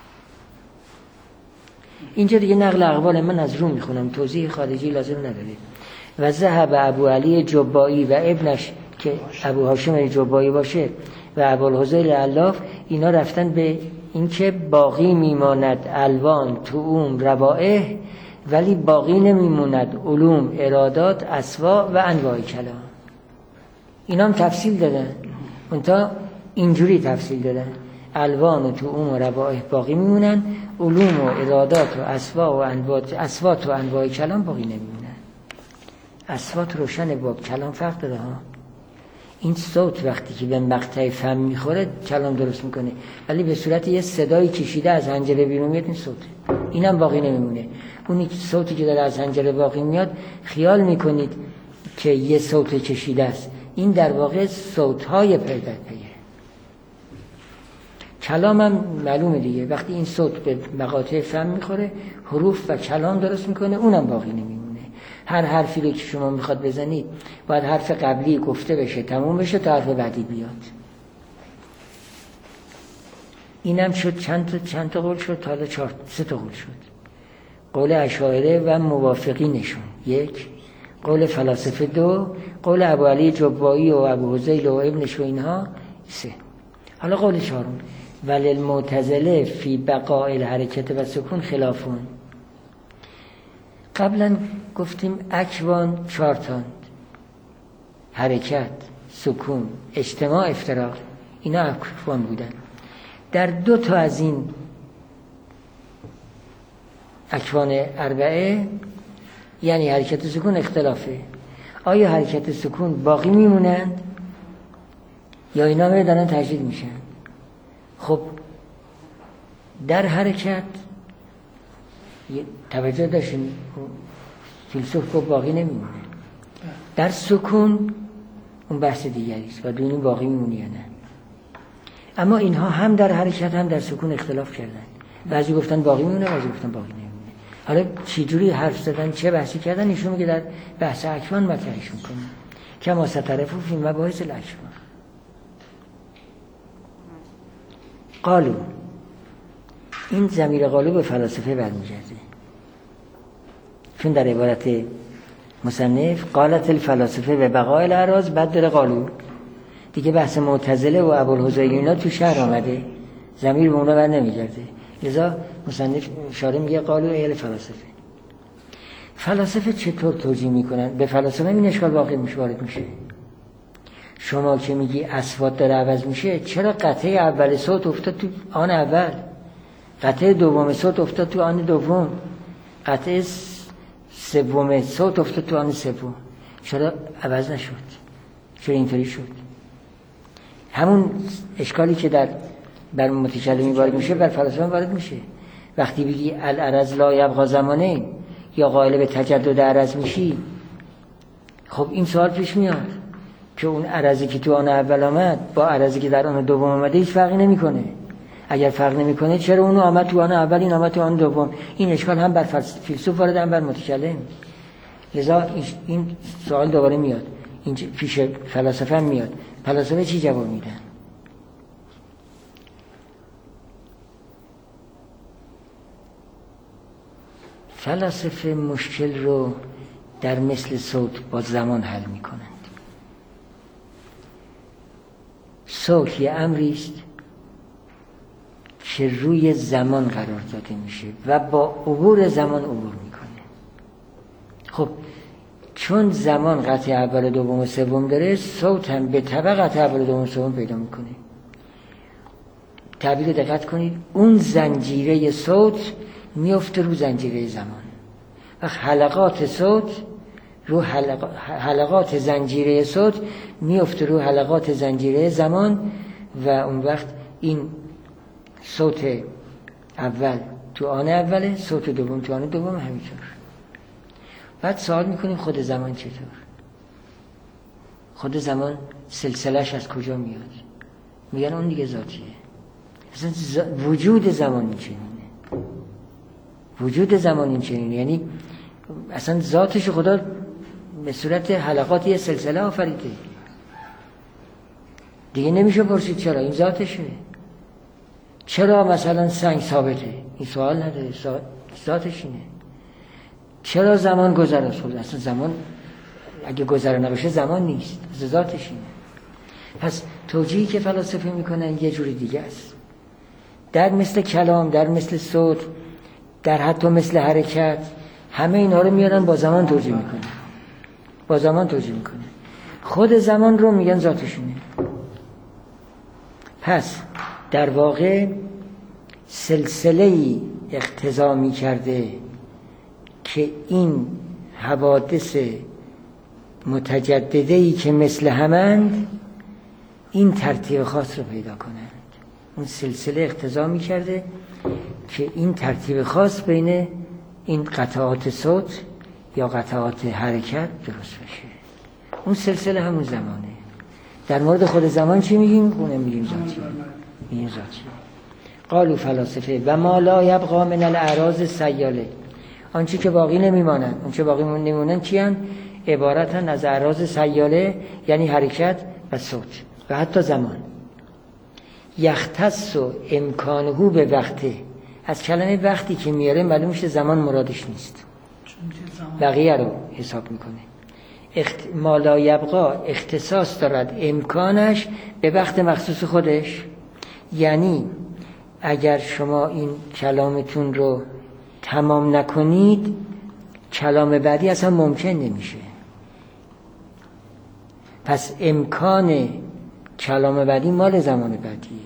اینجا دیگه نقل اقوال من از رو میخونم، توضیح خارجی لازم نداره. و ذهب ابو علی جبایی و ابنش که ابو هاشم جبایی باشه و ابوالحذیل علاف، اینا رفتن به اینکه باقی میماند الوان، طعوم، روائح، ولی باقی نمیموند علوم، ارادات، اسوا و انواع کلام. اینا هم تفصیل دادن، منتها اینجوری تفصیل دادن: الوان و طعوم و روائح باقی میمونن، علوم و ارادات و اسوا و انواع، اصوات و انواع کلام باقی نمیمونن. اصوات روشن با کلام فرق داره ها. این صوت وقتی که به مقطع فم میخوره کلام درست میکنه، ولی به صورت یه صدایی کشیده از حنجره بیرون میاد این صوت، اینم باقی نمیمونه. اونی صوتی که داره از حنجره باقی میاد خیال میکنید که یه صوت کشیده است، این در واقع صوتهای پی در پیه. کلام هم معلومه دیگه، وقتی این صوت به مقاطع فم میخوره حروف و کلام درست میکنه، اونم باقی نمیمونه. هر حرفی رو که شما میخواد بزنید باید حرف قبلی گفته بشه تموم بشه تا حرف بعدی بیاد. اینم شد چند تا قول شد، تا حالا 3 تا قول شد. قول اشاعره و موافقینشون 1، قول فلاسفه 2، قول ابو علی جبایی و ابو حذیل و ابنش و اینها 3. حالا قول 4 وللمعتزله فی بقاء الحرکت و سکون خلافون. قبلا گفتیم اکوان 4 تا، حرکت، سکون، اجتماع، افتراق، اینا اکوان بودن. در 2 تا از این اکوان 4 یعنی حرکت و سکون اختلافه. آیا حرکت سکون باقی میمونند یا اینا دارن تجدید میشن؟ خب در حرکت توجه داشتیم فیلسوف گفت باقی نمیمونه. در سکون اون بحث دیگری است و دونی باقی میمونه یا نه. اما اینها هم در حرکت هم در سکون اختلاف کردن. بعضی گفتن باقی میمونه، بعضی گفتن باقی نمیمونه. حالا چه جوری حرف زدن، چه بحثی کردن، ایشون میگه در بحث اکوان مطرحش میکنه. کما ستعرفوا فی مباحث الاکوان. قالو، این ضمیر قالو به فلاسفه برمیگرده، چون در عبارت مصنف قالت الفلاسفه به بقاء الاعراض بدل قالو، دیگه بحث معتزله و ابوالحذیل اینا تو شهر آمده، ضمیر به اونا بر نمیگرده. لذا مصنف اشاره میگه قالو ای الفلاسفه. فلاسفه چطور توجیه میکنن؟ به فلاسفه این اشکال واقع میشه، وارد میشه. شما که میگی اصوات داره عوض میشه، چرا قطعه اول صوت افتاد تو آن اول، قطعه دوم صوت افتاد تو آن دوم، قطعه سوم صوت افتاد تو آن سوم، چرا عوض نشد؟ چرا اینطوری شد؟ همون اشکالی که بر متکلمی وارد میشه بر فلاسفه وارد میشه. وقتی بگی العرض لا یبقی زمانه یا قائل به تجدد عرض میشی، خب این سوال پیش میاد که اون عرضی که تو آن اول آمد با عرضی که در آن دوم آمده هیچ فرقی نمیکنه. اگر فرق نمیکنه چرا اونو آمد تو آن اول، این آمد تو آن دوم؟ این اشکال هم بر فیلسوف وارد هم بر متکلم. لذا این سوال دوباره میاد، این پیش فلاسفه هم میاد. فلاسفه چی جواب میدن؟ فلاسفه مشکل رو در مثل صوت با زمان حل میکنند. صوت یه امری است که روی زمان قرار داده میشه و با عبور زمان عبور میکنه. خب چون زمان قطعه اول دوم و سوم داره، صوت هم به تبع قطعه اول دوم و سوم پیدا میکنه. تعبیر دقت کنید، اون زنجیره صوت میفته رو زنجیره زمان و حلقات صوت رو حلقات زنجیره صوت میفته رو حلقات زنجیره زمان و اون وقت این صوت اول تو آن اوله، صوت دوم تو آن دوم، همینطور. بعد سوال میکنیم خود زمان چطور؟ خود زمان سلسلش از کجا میاد؟ میگن اون دیگه ذاتیه. اصلا وجود زمان این چنینه، وجود زمان این چنینه، یعنی اصلا ذاتش خدا به صورت حلقات یه سلسله آفریده. دیگه نمیشه پرسید چرا، این ذاتشه. چرا مثلا سنگ ثابته؟ این سوال نداره، ذاتش اینه. چرا زمان گذره؟ اصلا زمان اگه گذره نباشه زمان نیست، ذاتش اینه. پس توجیهی که فلاسفه میکنن یه جوری دیگه است. در مثل کلام، در مثل صوت، در حتی مثل حرکت، همه اینا رو میارن با زمان توجیه میکنن، با زمان توجیه میکنن. خود زمان رو میگن ذاتشونه. پس در واقع سلسله‌ای اقتضا میکرده که این حوادث متجدده‌ای که مثل همند این ترتیب خاص رو پیدا کنند. اون سلسله اقتضا میکرده که این ترتیب خاص بین این قطعات صوت یا قطعات حرکت درست بشه. اون سلسله همون زمانه. در مورد خود زمان چی میگیم؟ اونم میگیم ذاتی. این ذاتیه. قالوا فلاسفه و ما لا یبقى من الاعراض سیاله، آنچه که باقی نمیمانند، آنچه باقی نمیمونن چی هن؟ عبارتن از اعراض سیاله، یعنی حرکت و صوت و حتی زمان. یختص امکانه به وقته، از کلمه وقتی که میاره معلوم میشه زمان مرادش نیست، بقیه رو حساب میکنه. ما لا یبقا اختصاص دارد امکانش به وقت مخصوص خودش، یعنی اگر شما این کلامتون رو تمام نکنید کلام بعدی اصلا ممکن نمیشه. پس امکان کلام بعدی مال زمان بعدیه.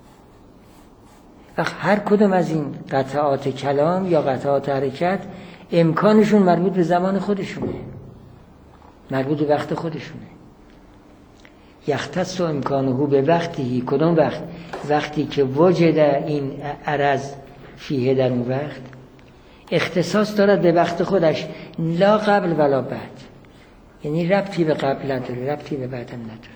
هر کدوم از این قطعات کلام یا قطعات حرکت امکانشون مربوط به زمان خودشونه، مربوط به وقت خودشونه. یختص امکانه به وقتی، کدوم وقت؟ وقتی که وجد این عرض فیه، در اون وقت اختصاص دارد به وقت خودش، لا قبل ولا بعد، یعنی ربطی به قبل نداره، ربطی به بعد هم نداره.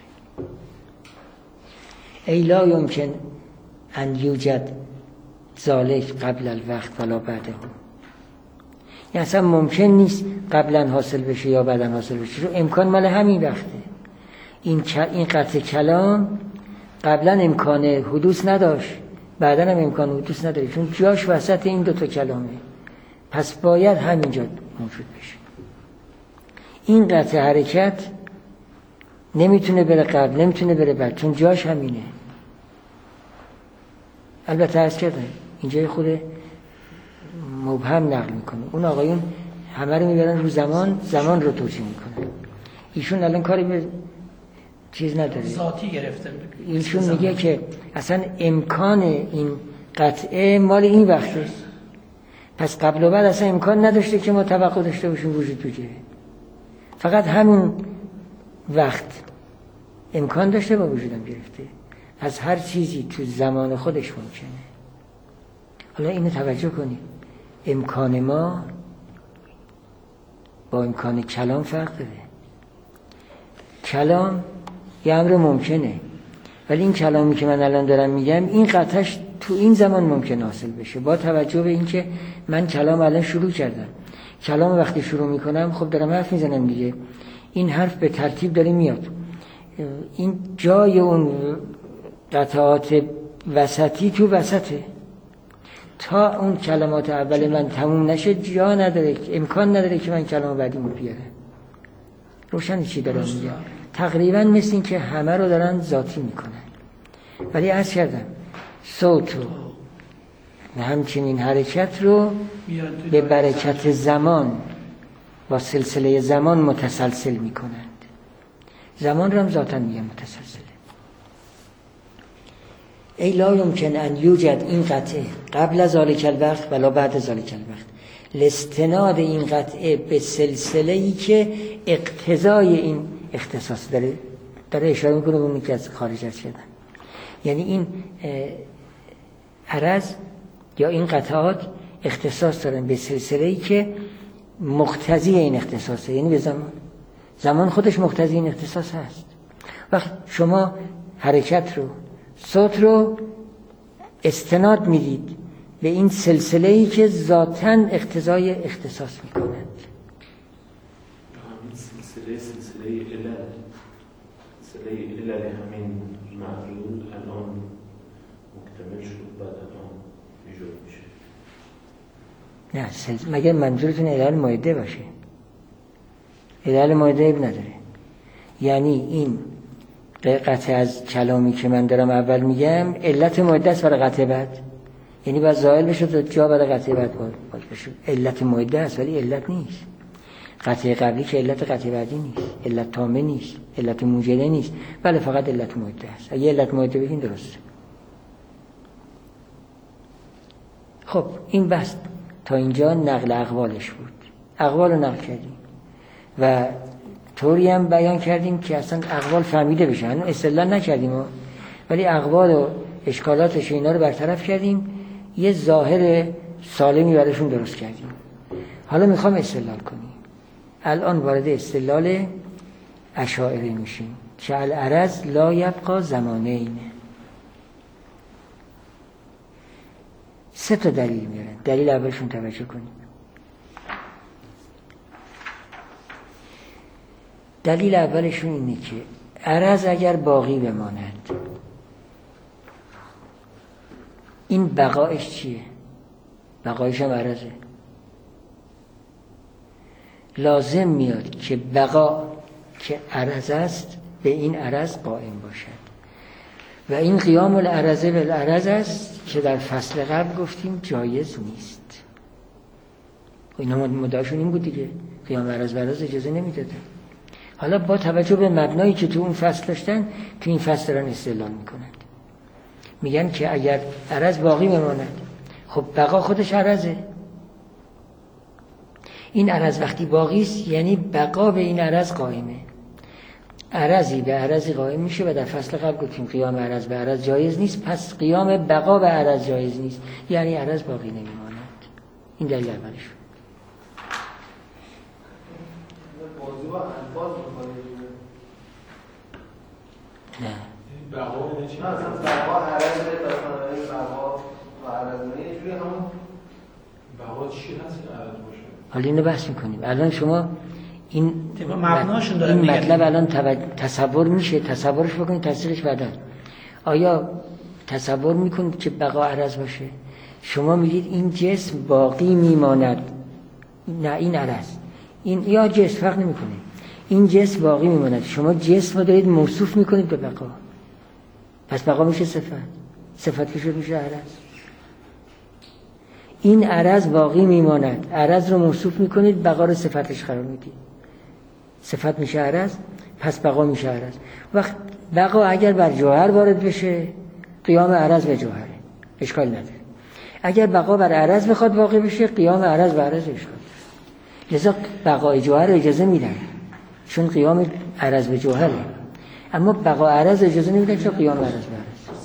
ای لا یمکن ان یوجد ذالک قبل الوقت ولا بعده، یعنی اصلا ممکن نیست قبلا حاصل بشه یا بعدا حاصل بشه، چون امکان مال همین وقته. این قطع کلام قبلا امکان حدوث نداشت، بعدا هم امکان حدوث نداره، چون جاش وسط این دوتا کلامه، پس باید همینجا موجود بشه. این قطع حرکت نمیتونه بره قبل، نمیتونه بره بعد، چون جاش همینه. البته عرض کردم اینجای خود مبهم نقل میکنه، اون آقایون همه رو میبرن رو زمان، زمان رو توجیه میکنن. ایشون الان کاری به چیز نداره، ذاتی گرفته. ایشون میگه که اصلا امکان این قطعه مال این وقته، پس قبل و بعد اصلا امکان نداشته که ما توقع داشته باشیم وجود بگیره، فقط همین وقت امکان داشته با وجودم گرفته. از هر چیزی تو زمان خودش ممکنه. حالا اینو توجه کنید، امکان ما با امکان کلام فرق داره. کلام یه امر ممکنه، ولی این کلامی که من الان دارم میگم این قطعش تو این زمان ممکن حاصل بشه، با توجه به اینکه من کلام الان شروع کردم. کلام وقتی شروع میکنم خب دارم حرف میزنم دیگه، این حرف به ترتیب داره میاد، این جای اون قطعات وسطی تو وسطه، تا اون کلمات اول من تموم نشه جا نداره، امکان نداره که من کلام بعدی رو بیارم. روشن چی دارم میگم؟ تقریبا مثل این که همه رو دارن ذاتی میکنن. ولی عرض کردم صوت رو و همچنین حرکت رو به برکت زمان با سلسله زمان متسلسل میکنند. زمان رو هم ذاتاً میگن متسلسله. ای لا یمکن ان یوجد این قطعه قبل از ذالک الوقت ولا بعد از ذالک الوقت، لاستناد این قطعه به سلسله‌ای که اقتضای این اختصاص داره اشاره میکنه به اونی که از خارج از شدن. یعنی این عرض یا این قطعات اختصاص دارن به سلسله‌ای که مقتضی این اختصاصه، یعنی به زمان خودش مقتضی این اختصاص هست. وقت شما حرکت رو، صوت رو استناد میدید به این سلسله‌ای که ذاتاً اقتضای اختصاص میکنند. همین سلسله علل همین معلول الان مکتمل شد، بعد الان ایجاد میشه. نه مگر منظورتون علل مایده باشه؟ علل مایده نداره. یعنی این قطعه از کلامی که من دارم اول میگم علت مایده است برای قطعه بعد، یعنی باید زائل بشه تا جا برای قطعه بعد باز بشه. علت مایده است ولی علت نیست. قطعه قبلی که علت قطعه بعدی نیست، علت تامه نیست، علت موجده نیست، بله فقط علت مایده است. اگه علت مایده بگین درسته. خب این بس تا اینجا نقل اقوالش بود. اقوال رو نقل کردیم و طوری هم بیان کردیم که اصلا اقوال فهمیده بشه. هنوز استدلال نکردیم ولی اقوال و اشکالاتش اینا رو برطرف کردیم، یه ظاهر سالمی براشون درست کردیم. حالا میخوام استدلال کنیم. الان وارد استدلال اشاعره میشیم که العرض لا یبقا زمانین. 3 تا دلیل میارن. دلیل اولشون توجه کنید. دلیل اولشون اینه که عرض اگر باقی بماند، این بقایش چیه؟ بقایش هم عرضه. لازم میاد که بقا که عرض است به این عرض قائم باشد و این قیام العرضه بالعرض است که در فصل قبل گفتیم جایز نیست. اینا مدعاشون این بود دیگه، قیام عرض به عرض اجازه نمیداده. حالا با توجه به مبنایی که تو اون فصل داشتن تو این فصل دارن استدلال میکنند، میگن که اگر عرض باقی بماند، خب بقا خودش عرضه. این عرض وقتی باقی است یعنی بقا به این عرض قائمه. عرضی به عرضی قائم میشه و در فصل قبل گفتیم قیام عرض به عرض جایز نیست، پس قیام بقا به عرض جایز نیست، یعنی عرض باقی نمیماند. این دلیل اولش. موضوع الفاظ می‌کنید نه بقا یعنی چی؟ مثلا بقا عرض داستان‌های بقا و عرض یه جوری همون بقا چی هست که عرض باشه؟ حالا اینو بحث میکنیم. الان شما این مبناشون داره این مطلب الان تصور میشه، تصورش بکنید، تصدیقش بعدا. آیا تصور میکنید که بقا عرض باشه؟ شما میگید این جسم باقی میماند. نه این عرض، این یا جسم فرق نمیکنه، این جسم باقی میماند. شما جسم رو دارید موصوف میکنید به بقا، پس بقا میشه صفت، صفت که شد میشه عرض. این عرض باقی میماند، عرض رو موصوف میکنید، بقا رو صفتش قرار میدید، صفت میشه عرض، پس بقا میشه عرض. وقت بقا اگر بر جوهر وارد بشه قیام عرض به جوهره، اشکال نداره. اگر بقا بر عرض بخواد واقع بشه قیام عرض به عرض اشکال داره. لذا بقای جوهر اجازه میدن چون قیام عرض به جوهره، اما بقا عرض اجازه نمیدن چون قیام عرض به عرض.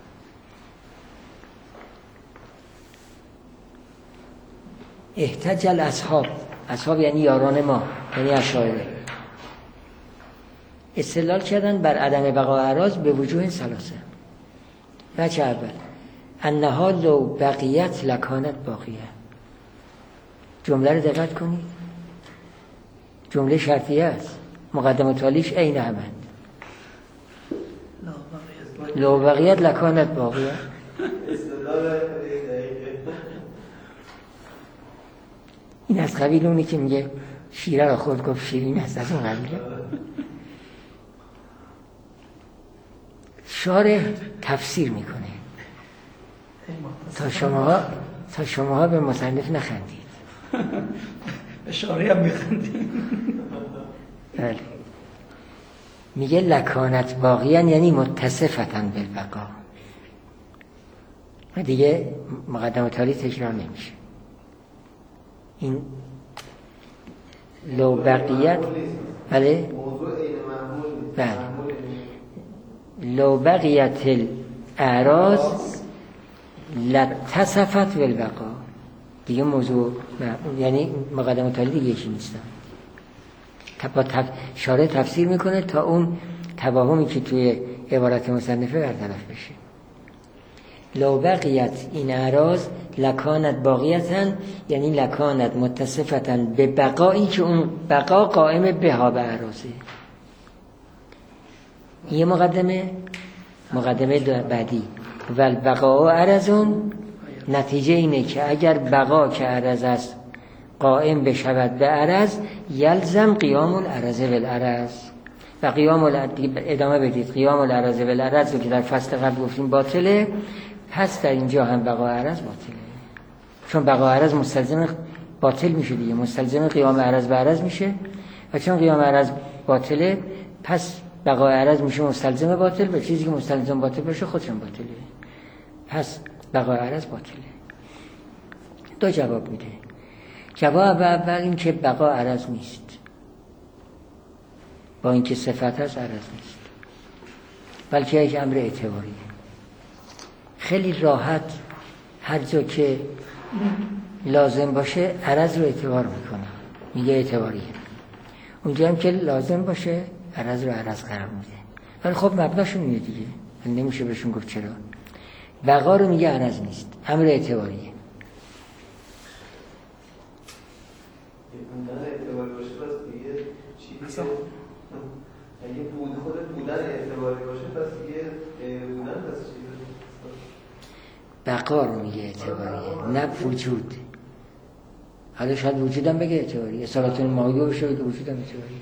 احتج الاصحاب، اصحاب یعنی یاران ما، یعنی اشاعره، استدلال کردن بر عدم بقا عرض به وجوه ثلاثه. بچه اول انها لو بقیت لکانت باقیه. جمله رو دقت کنید، جمله شرطیه است، مقدم تالیش عین همند. لو بقیت لکانت باقیه. استدلال دقیقه. این از قبیل اونی که میگه شیره را خود گفت شیرین است، از اون قبیله. شارح تفسیر میکنه تا شماها به مصنف نخندید. اشاره هم میخندید. بله. میگه لکانت باقیان یعنی متصفتن بالبقا و دیگه مقدم تالی تکرار نمیشه. این لو بقیت، بله موضوع عین معمول نیست. بله لو بقیت الاعراض لتصفت بالبقا، دیگه موضوع یعنی مقدم تالی دیگه یکی نیستن. شارح تفسیر میکنه تا اون توهمی که توی عبارت مصنفه برطرف بشه. لو بقیت این اعراض لکانت باقیتن یعنی لکانت متصفتن به بقایی که اون بقا قائم بها به اعراضه. یه مقدمه بعدی والبقاء عرضون، نتیجه اینه که اگر بقا که عرض است قائم بشود به عرض یلزم قیام العرض بالعرض و قیام ادامه بدید قیام العرض بالعرض رو که در فصل قبل گفتیم باطله، پس در اینجا هم بقا عرض باطله، چون بقا عرض مستلزم باطل میشه دیگه، مستلزم قیام عرض به عرض میشه و چون قیام عرض باطله پس بقا عرض میشه مستلزم باطل و چیزی که مستلزم باطل باشه خودشون باطله، پس بقا عرض باطله. دو جواب میده. جواب اول این که بقا عرض نیست، با اینکه صفت هست عرض نیست، بلکه یک امر اعتباریه. خیلی راحت هر جا که لازم باشه عرض رو اعتبار میکنه، میگه اعتباریه. اونجا هم که لازم باشه عرض رو عرض قرار میده. ولی خب مبناشون میگه دیگه، نمیشه بهشون گفت چرا. بقا رو میگه عرض نیست، امر اعتباریه. بودن اعتباری باشه پس دیگه چیزی که اگه خود بودن اعتباری باشه پس دیگه بودن پس چیزی بقا رو میگه اعتباریه، نه وجود. حالا شاید وجودم بگه اعتباریه، اصالت الماهیه بشه که وجودم اعتباریه.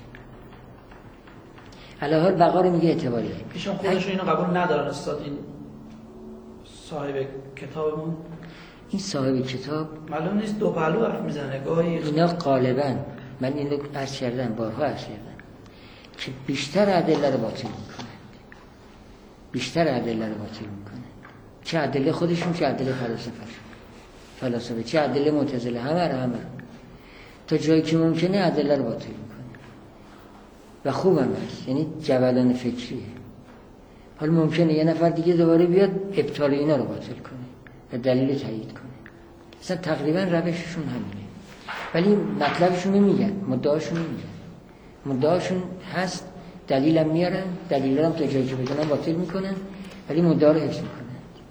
الان بقا رو میگه اعتباریه. ایشون خودشون اینو قبول ندارن استاد، این صاحب کتابمون، این صاحب کتاب معلوم نیست دو پهلو حرف میزنه گاهی. اینا غالبا من اینو عرض کردم، بارها عرض کردم که بیشتر ادله رو باطل میکنند، بیشتر ادله رو باطل میکنند، چه ادله خودشون چه ادله فلاسفه، چه ادله معتزله، همه تا جایی که ممکنه ادله رو باطل میکنه و خوبم هست، یعنی جولان فکریه. حالا ممکنه یه نفر دیگه دوباره بیاد ابطال اینا رو باطل کنه و دلیل تایید کنه. اصلا تقریبا روششون همینه، ولی مطلبشون نمیگن، مدعاشون هست، دلیلم میارن، دلیلم تا جایی که بدونن باطل میکنن، ولی مدعا رو حفظ میکنن.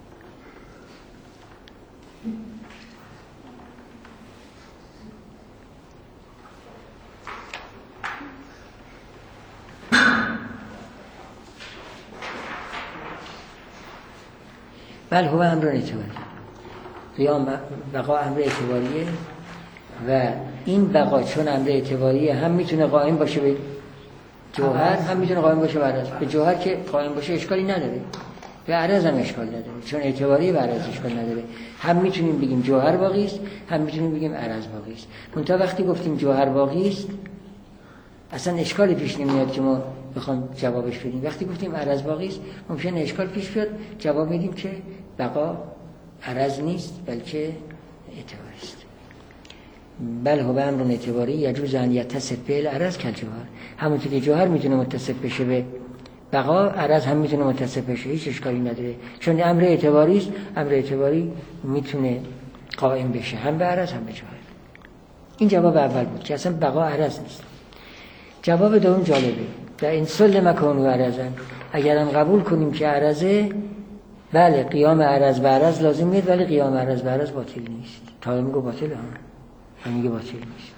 بل هو امر اعتباری، قیام بقا امر اعتباریه و این بقا چون امر اعتباریه هم میتونه قائم باشه به جوهر، هم میتونه قائم باشه به عرض. به جوهر که قائم باشه اشکالی نداره، به عرض هم اشکال نداره، چون اعتباریه به عرض اشکال نداره. هم میتونیم بگیم جوهر باقی است، هم میتونیم بگیم عرض باقی است. منتها وقتی گفتیم جوهر باقی است اصلا اشکالی پیش نمیاد که ما بخوام جوابش بدیم. وقتی گفتیم عرض باقی است ممکنه اشکال پیش بیاد، جواب میدیم که بقا عرض نیست بلکه اعتباری است. بل هو امر اعتباری یجوز ان یتصف به العرض کالجوهر، همونطور که جوهر میتونه متصف بشه به بقا، عرض هم میتونه متصف بشه، هیچ اشکالی نداره، چون امر اعتباری است. امر اعتباری میتونه قائم بشه هم به عرض هم به جوهر. این جواب اول بود که اصلا بقا عرض نیست. جواب دوم جالبه، در این سلم کانوا عرضن، اگرم قبول کنیم که عرضه، بله قیام عرض به عرض لازم میاد، ولی قیام عرض به عرض باطل نیست. تا میگه باطله، هم میگه باطل نیست.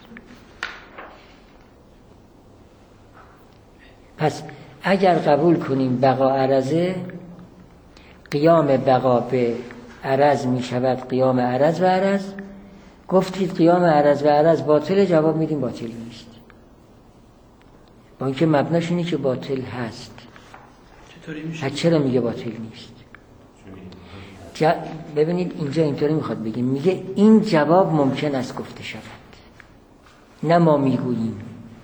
پس اگر قبول کنیم بقا عرضه، قیام بقا به عرض میشود قیام عرض به عرض. گفتید قیام عرض به عرض باطله، جواب میدیم باطل نیست، با اینکه مبناش اینه که باطل هست. چطوری میشه؟ چرا میگه باطل نیست؟ ببینید اینجا اینطوری میخواد بگیم، میگه این جواب ممکن است گفته شود، نه ما میگوییم.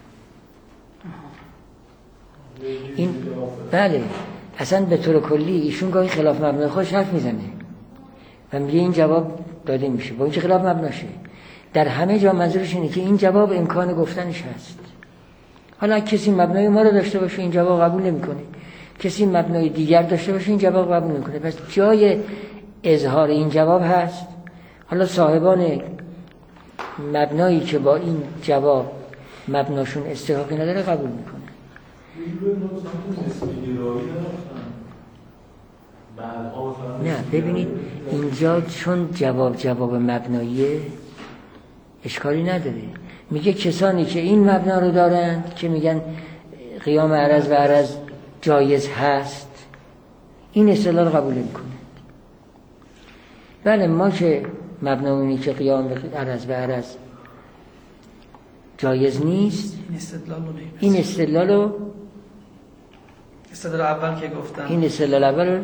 این بله اصلا به طور کلی ایشون گاهی خلاف مبنای خودش حرف میزنه و میگه این جواب داده میشه با اینکه خلاف مبناشه. در همه جا منظورش اینه که این جواب امکان گفتنش هست. حالا کسی مبنای ما رو داشته باشه این جواب قبول نمیکنه، کسی مبنای دیگر داشته باشه این جواب قبول نمیکنه، پس جای اظهار این جواب هست. حالا صاحبان مبنایی که با این جواب مبناشون استحقاقی نداره قبول میکنه. نه ببینید اینجا چون جواب مبناییه اشکالی نداره. میگه کسانی که این مبنا رو دارند که میگن قیام عرض و عرض جایز هست، این اصطلاح رو قبول نمیکنه. بله ما که مبنایی که قیام عرض و عرض جایز نیست، این استدلال اول که گفتم، این استدلال اول رو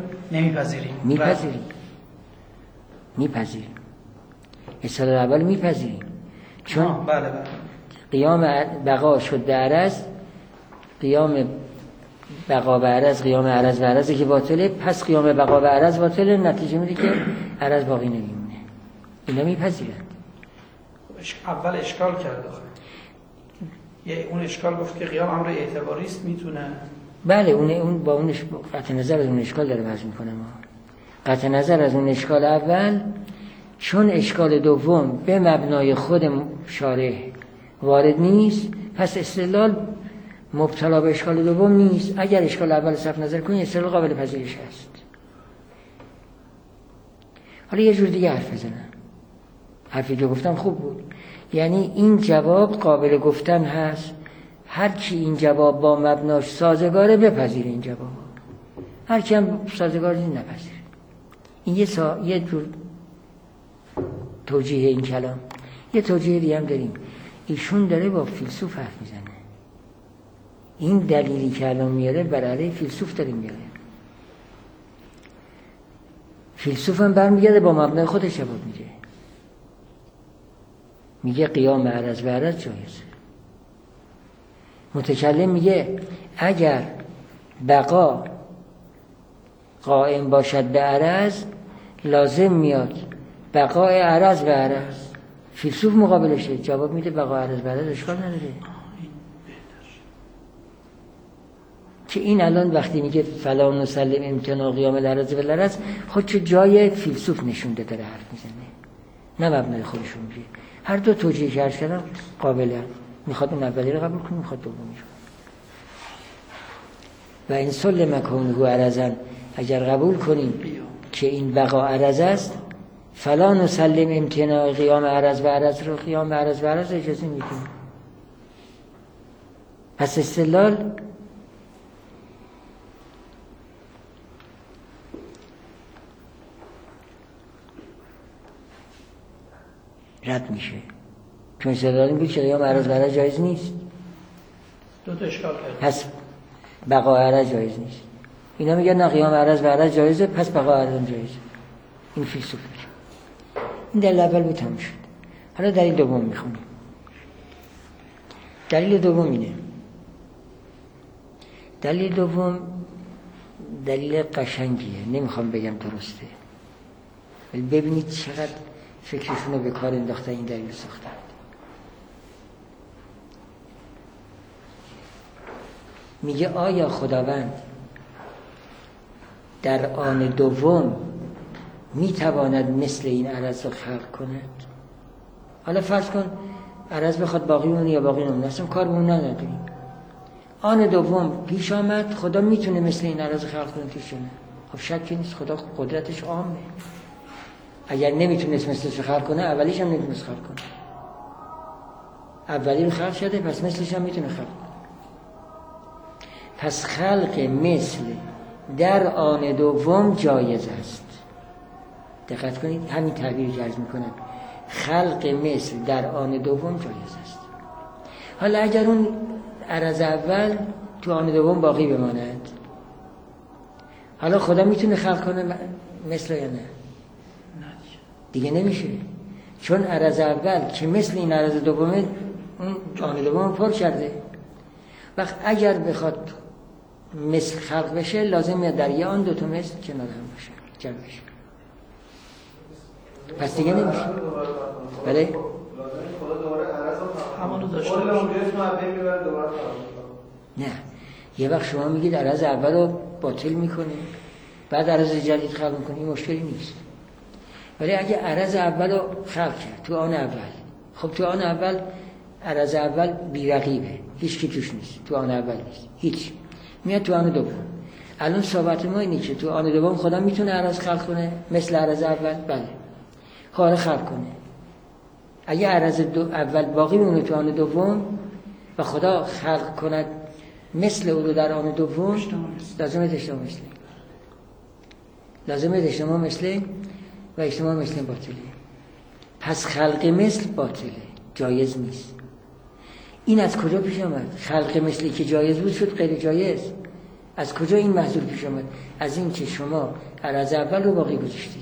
میپذیریم. استدلال اول میپذیریم چون بله. قیام بقا شد به عرض، قیام بقا به عرض، قیام عرض به عرض که باطله، پس قیام بقا به عرض باطله، نتیجه میده که عرض باقی نمیمونه. اینا میپذیرند. اول اشکال کرد آخه، اون اشکال گفت که قیام امر اعتباری است، میتونه. بله اون با اون قطع نظر از اون اشکال داره بحث میکنه. ما قطع نظر از اون اشکال اول، چون اشکال دوم به مبنای خود شارح وارد نیست، پس استدلال مبتلا به اشکال دوم نیست. اگر اشکال اول صرف نظر کنید استدلال قابل پذیرش است. حالا یه جور دیگه حرف بزنم. حرفی که گفتم خوب بود. یعنی این جواب قابل گفتن هست، هر کی این جواب با مبناش سازگاره بپذیره این جواب، هر کی هم سازگار نیست نپذیره. این یه جور توجیه این کلام. یه توجیه دیگه هم داریم، ایشون داره با فیلسوف حرف میزنه. این دلیلی که الان میاره بر علیه فیلسوف داره میاره. فیلسوف هم برمیگرده با مبنای خودش جواب میده، میگه قیام عرض به عرض جایزه. متکلم میگه اگر بقا قائم باشد به عرض لازم میاد بقای عرض به عرض. فیلسوف مقابلشه جواب میده بقا عرض به عرض اشکال نداره. که این الان وقتی میگه فلا نسلم امتناع قیام العرض بالعرض خودشو جای فیلسوف نشونده داره حرف میزنه، نه مبنای خودشون میگه. هر دو توجیه که عرض کردم قابله، میخواد اون اولی رو قبول کنه، میخواد دومی رو. و این سلم کونه عرضا، اگر قبول کنیم که این بقا عرض است، فلا نسلم امتناع قیام عرض به عرض رو قیام عرض به عرض اجازه میدیم. پس استدلال رد میشه، چون استدلال این بود که قیام عرض به عرض جایز نیست. دو تا اشکال کرد. پس بقا عرض جایز نیست. اینا میگن نه قیام عرض به عرض جایزه، پس بقا عرض هم جایزه. این فیلسوف میشه. این دلیل اول بود تموم شد. حالا دلیل دوم میخونیم. دلیل دوم اینه. دلیل دوم دلیل قشنگیه، نمیخوام بگم درسته، ولی ببینید چقدر فکرشون رو به کار انداختن این دلیل ساختن. میگه آیا خداوند در آن دوم میتواند مثل این عرض رو خلق کند؟ حالا فرض کن عرض بخواد باقی مونه یا باقی نمونه، اصلا کار به اون نداریم. آن دوم پیش آمد، خدا میتونه مثل این عرض خلق کنه پیش نه؟ خب شکی نیست، خدا قدرتش عامه. اگر نمیتونست مثلش خلق کنه اولیش هم نمیتونست خلق کنه. اولی رو خلق شده، پس مثلش هم میتونه خلق کنه. پس خلق مثل در آن دوم جایز است. دقت کنید همین تعبیر جایز میکنن، خلق مثل در آن دوم جایز است. حالا اگر اون عرض اول تو آن دوم باقی بماند، حالا خدا میتونه خلق کنه مثل یا نه؟ دیگه نمیشه، چون عرض اول که مثل این عرض دومه اون آن دوم پر کرده. وقت اگر بخواد مثل خلق بشه لازمه در یه آن دوتا مثل کنار هم باشه، جمع بشه. پس دیگه نمیشه. بله؟ خدا دوباره عرض رو همونو داشته باشه. نه، یه وقت شما میگید عرض اول رو باطل میکنه بعد عرض جدید خلق میکنه، این مشکلی نیست. ولی اگه عرض اول رو خلق کرد تو آن اول، خب تو آن اول عرض اول بی‌رقیبه، هیچ کی توش نیست، تو آن اول نیست هیچ، میاد تو آن دوم. الان صحبت ما اینه که تو آن دوم خدا میتونه عرض خلق کنه مثل عرض اول؟ بله، خدا خلق کنه. اگه عرض اول باقی مونه تو آن دوم و خدا خلق کند مثل او رو در آن دوم، لازمه اجتماع مثل، لازمه اجتماع مثل و اجتماع مثل باطله. پس خلق مثل باطله، جایز نیست. این از کجا پیش آمد؟ خلق مثلی که جایز بود شد غیر جایز. از کجا این محضور پیش آمد؟ از این که شما عرض اول رو باقی گذاشتید.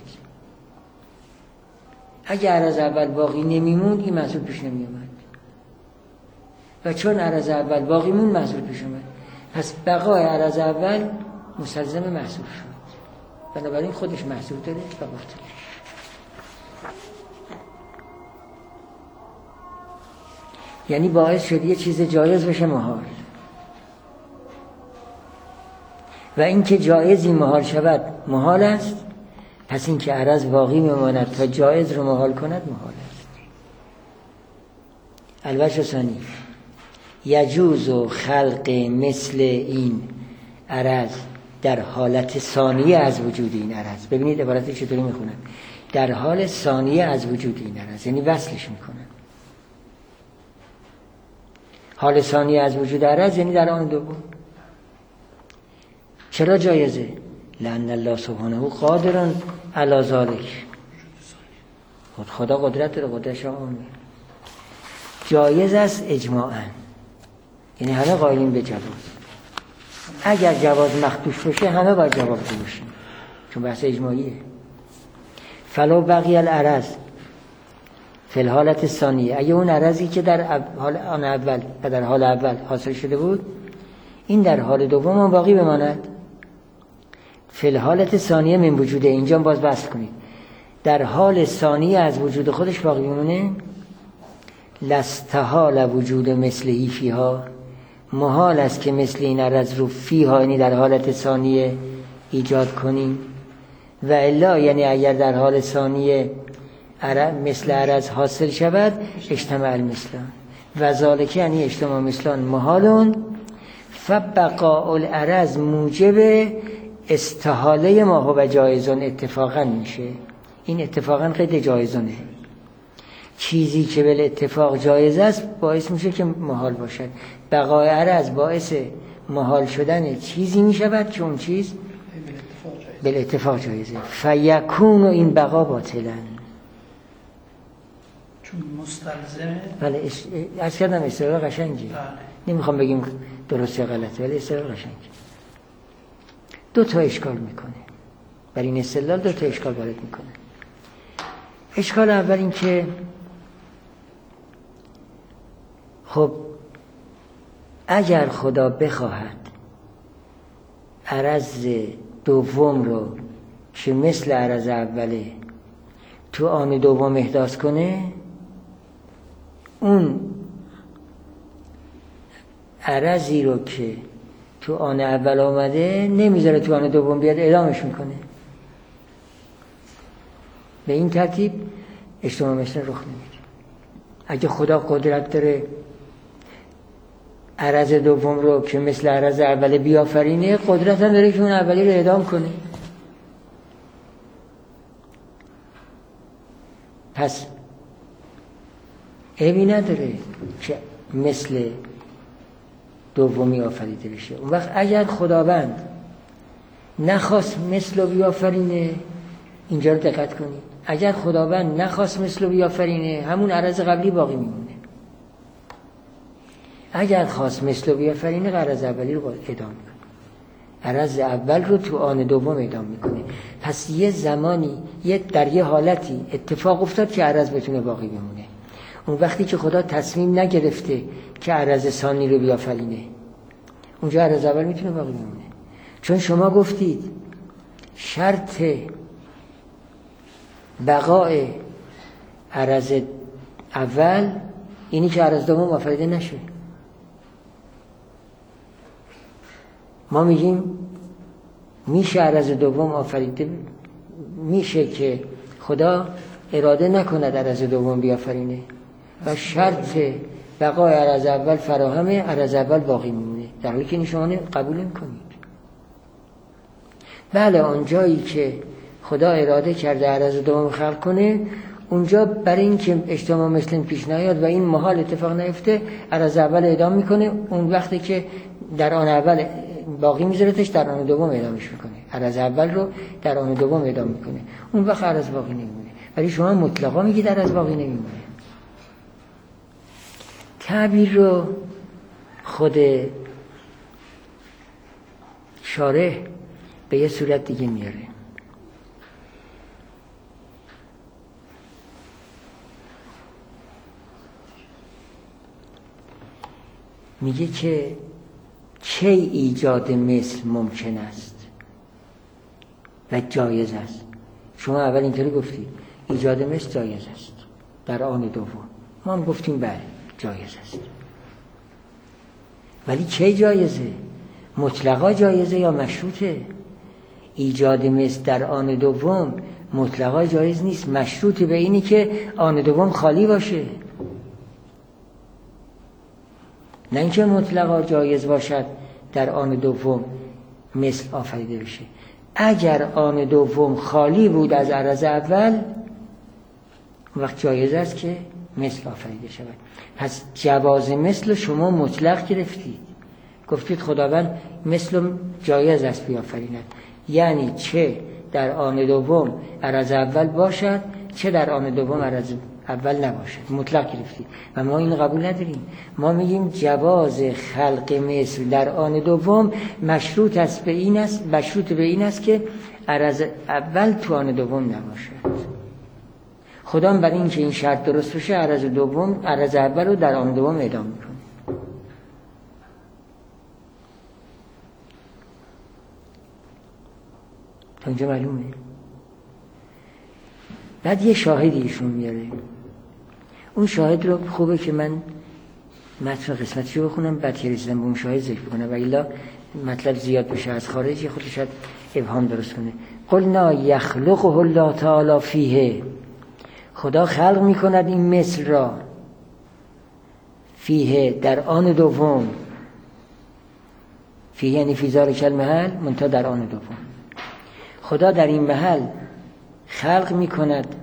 اگه عرض اول باقی نمیموند این محضور پیش نمی آمد، و چون عرض اول باقی مون محضور پیش آمد، پس بقای عرض اول مستلزم محضور شد، بنابراین خودش محضور داره و باطله. یعنی باعث شد یه چیز جایز بشه محال، و اینکه جایزی محال شود محال است، پس اینکه عرض باقی میماند تا جایز رو محال کند محال است. البته ثانی یجوز و خلق مثل این عرض در حالت ثانیه از وجود این عرض. ببینید عبارتی چطوری میخونن، در حال ثانیه از وجود این عرض، یعنی وصلش میکنن. حال ثانی از وجود عرض یعنی در آن دوم. چرا جایزه؟ لأن الله سبحانه قادر علی ذلک. خدا قدرت داره، قدرتش عامه. جایز است اجماعاً، یعنی همه قائلین به جواز. اگر جواز مخدوش بشه همه باید جواب باشیم، چون بحث اجماعیه. فلو بقی العرض فی الحالت ثانیه، اگه اون عرضی که در حال آن اول و در حال اول حاصل شده بود این در حال دوم هم باقی بماند. فی الحالت ثانیه من وجوده، اینجا باز بحث کنید. در حال ثانیه از وجود خودش باقی بمونه. لاستحال وجود مثلی فیها، محال است که مثل این عرض رو فیها یعنی در حالت ثانیه ایجاد کنیم. و الا یعنی اگر در حال ثانیه مثل عرض حاصل شود اجتماع المثلان و ذالک یعنی اجتماع مثلان محالون. فبقاء العرض موجب استحاله ما هو جایزون اتفاقا میشه. این اتفاقا قید جایزونه، چیزی که به اتفاق جایز است باعث میشه که محال باشد. بقای عرض باعث محال شدن چیزی میشود که اون چیز به اتفاق جایزه. فیکون و این بقا باطلن، چون مستلزمه. بله از کردم استدلال قشنگی، نمیخوام بگیم درست یا غلطه ولی استدلال قشنگی. دو تا اشکال میکنه بر این استدلال، دو تا اشکال وارد میکنه. اشکال اول این که خب اگر خدا بخواهد عرض دوم رو که مثل عرض اوله تو آن دوم احداث کنه، اون عرضی رو که تو آن اول آمده نمیذاره تو آن دوم بیاد، اعدامش میکنه. به این ترتیب اجتماع مثل رخ نمیده. اگه خدا قدرت داره عرض دوم رو که مثل عرض اوله بیافرینه، قدرت هم داره که اون اولی رو اعدام کنه. پس عیبی نداره که مثل دومی آفریده بشه. اون وقت اگر خداوند نخواست مثل رو بیافرینه، اینجا رو دقت کنید، اگر خداوند نخواست مثل رو بیافرینه همون عرض قبلی باقی میمونه. اگر خواست مثل رو بیافرینه عرض اولی رو اعدام میکنه، عرض اول رو تو آن دوم اعدام میکنه. پس یه زمانی در یه حالتی اتفاق افتاد که عرض بتونه باقی بمونه. اون وقتی که خدا تصمیم نگرفته که عرض ثانی رو بیافرینه، اونجا عرض اول میتونه باقی بمونه. چون شما گفتید شرط بقای عرض اول اینی که عرض دوم آفریده نشه. ما میگیم میشه عرض دوم آفریده، میشه که خدا اراده نکند عرض دوم بیافرینه و شرط بقای عرض اول فراهمه، عرض اول باقی میمونه، در حالی که این شما قبول نمی‌کنید. بله اونجایی که خدا اراده کرده عرض دوم خلق کنه، اونجا برای این که اجتماع مثل پیش نیاد و این محال اتفاق نیفته، عرض اول اعدام میکنه. اون وقتی که در آن اول باقی میذارتش، در آن دوم اعدامش میکنه. عرض اول رو در آن دوم اعدام میکنه، اون وقت عرض باقی نمیمونه. ولی شما مطلقا میگید عرض باقی نمیمونه. تعبیر رو خود شارح به یه صورت دیگه میاره. میگه که چه ایجاد مثل ممکن است و جایز است. شما اول اینطوری گفتید ایجاد مثل جایز است در آن دوم، ما هم گفتیم بله جایز است. ولی چه جایزه؟ مطلقا جایزه یا مشروطه؟ ایجاد مثل در آن دوم مطلقا جایز نیست، مشروط به اینی که آن دوم خالی باشه، نه اینکه مطلقا جایز باشد در آن دوم مثل آفریده بشه. اگر آن دوم خالی بود از عرض اول، وقت جایز است که مثل آفریده شود. پس جواز مثل شما مطلق گرفتید، گفتید خداوند مثل جایز است بیافریند، یعنی چه در آن دوم عرض اول باشد چه در آن دوم عرض اول نباشد، مطلق گرفتید. و ما این قبول نداریم. ما میگیم جواز خلق مثل در آن دوم مشروط به این است که عرض اول تو آن دوم نباشد. خدا برای اینکه این شرط درست بشه عرض اول رو در آن دوم اعلام میکنه. تا اینجا معلومه؟ بعد یه شاهدی ایشون میاره. اون شاهد رو خوبه که من متن قسمتشو بخونم بعد که رسیدم به اون شاهد ذکر کنم، و الا مطلب زیاد بشه از خارج خودش شاید ابهام درست کنه. قلنا یخلقه الله تعالی فیه، خدا خلق میکند این مثل را، فیه در آن دوم، فیه یعنی فی ذلک المحل، منتها در آن دوم خدا در این محل خلق میکند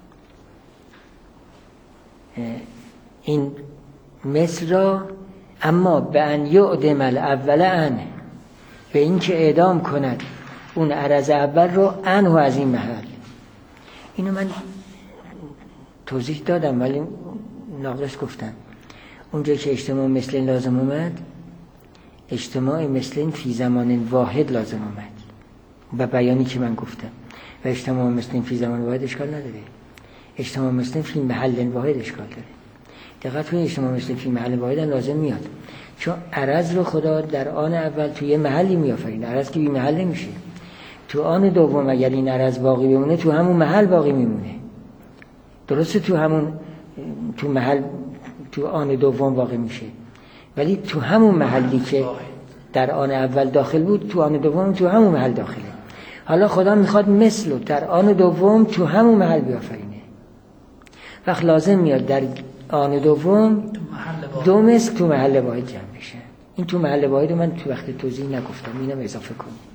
این مثل را، اما به ان یعدم الاول عنه، به این که اعدام کند اون عرض اول رو عنه از این محل. اینو من توضیح دادم ولی ناقص گفتم. اونجا که اجتماع مثل لازم اومد، اجتماع مثل فی زمان واحد لازم اومد و بیانی که من گفتم، و اجتماع مثل فی زمان واحد اشکال نداره، اجتماع مثل فی محل واحد اشکال داره. دقت کنید اجتماع مثل فی محل واحد لازم میاد، چون عرض رو خدا در آن اول توی محلی میآفرینه. عرض که بی محل نمیشه. تو آن دوم اگر این عرض باقی بمونه تو همون محل باقی میمونه. درسته تو محل تو آن دوم واقع میشه، ولی تو همون محلی که در آن اول داخل بود تو آن دوم تو همون محل داخله. حالا خدا میخواد مثل در آن دوم تو همون محل بیافرینه. وقت لازم میاد در آن دوم دو مثل تو محل واحد جمع بشه. این تو محل واحد من تو وقت توضیح نگفتم، اینم اضافه کنید.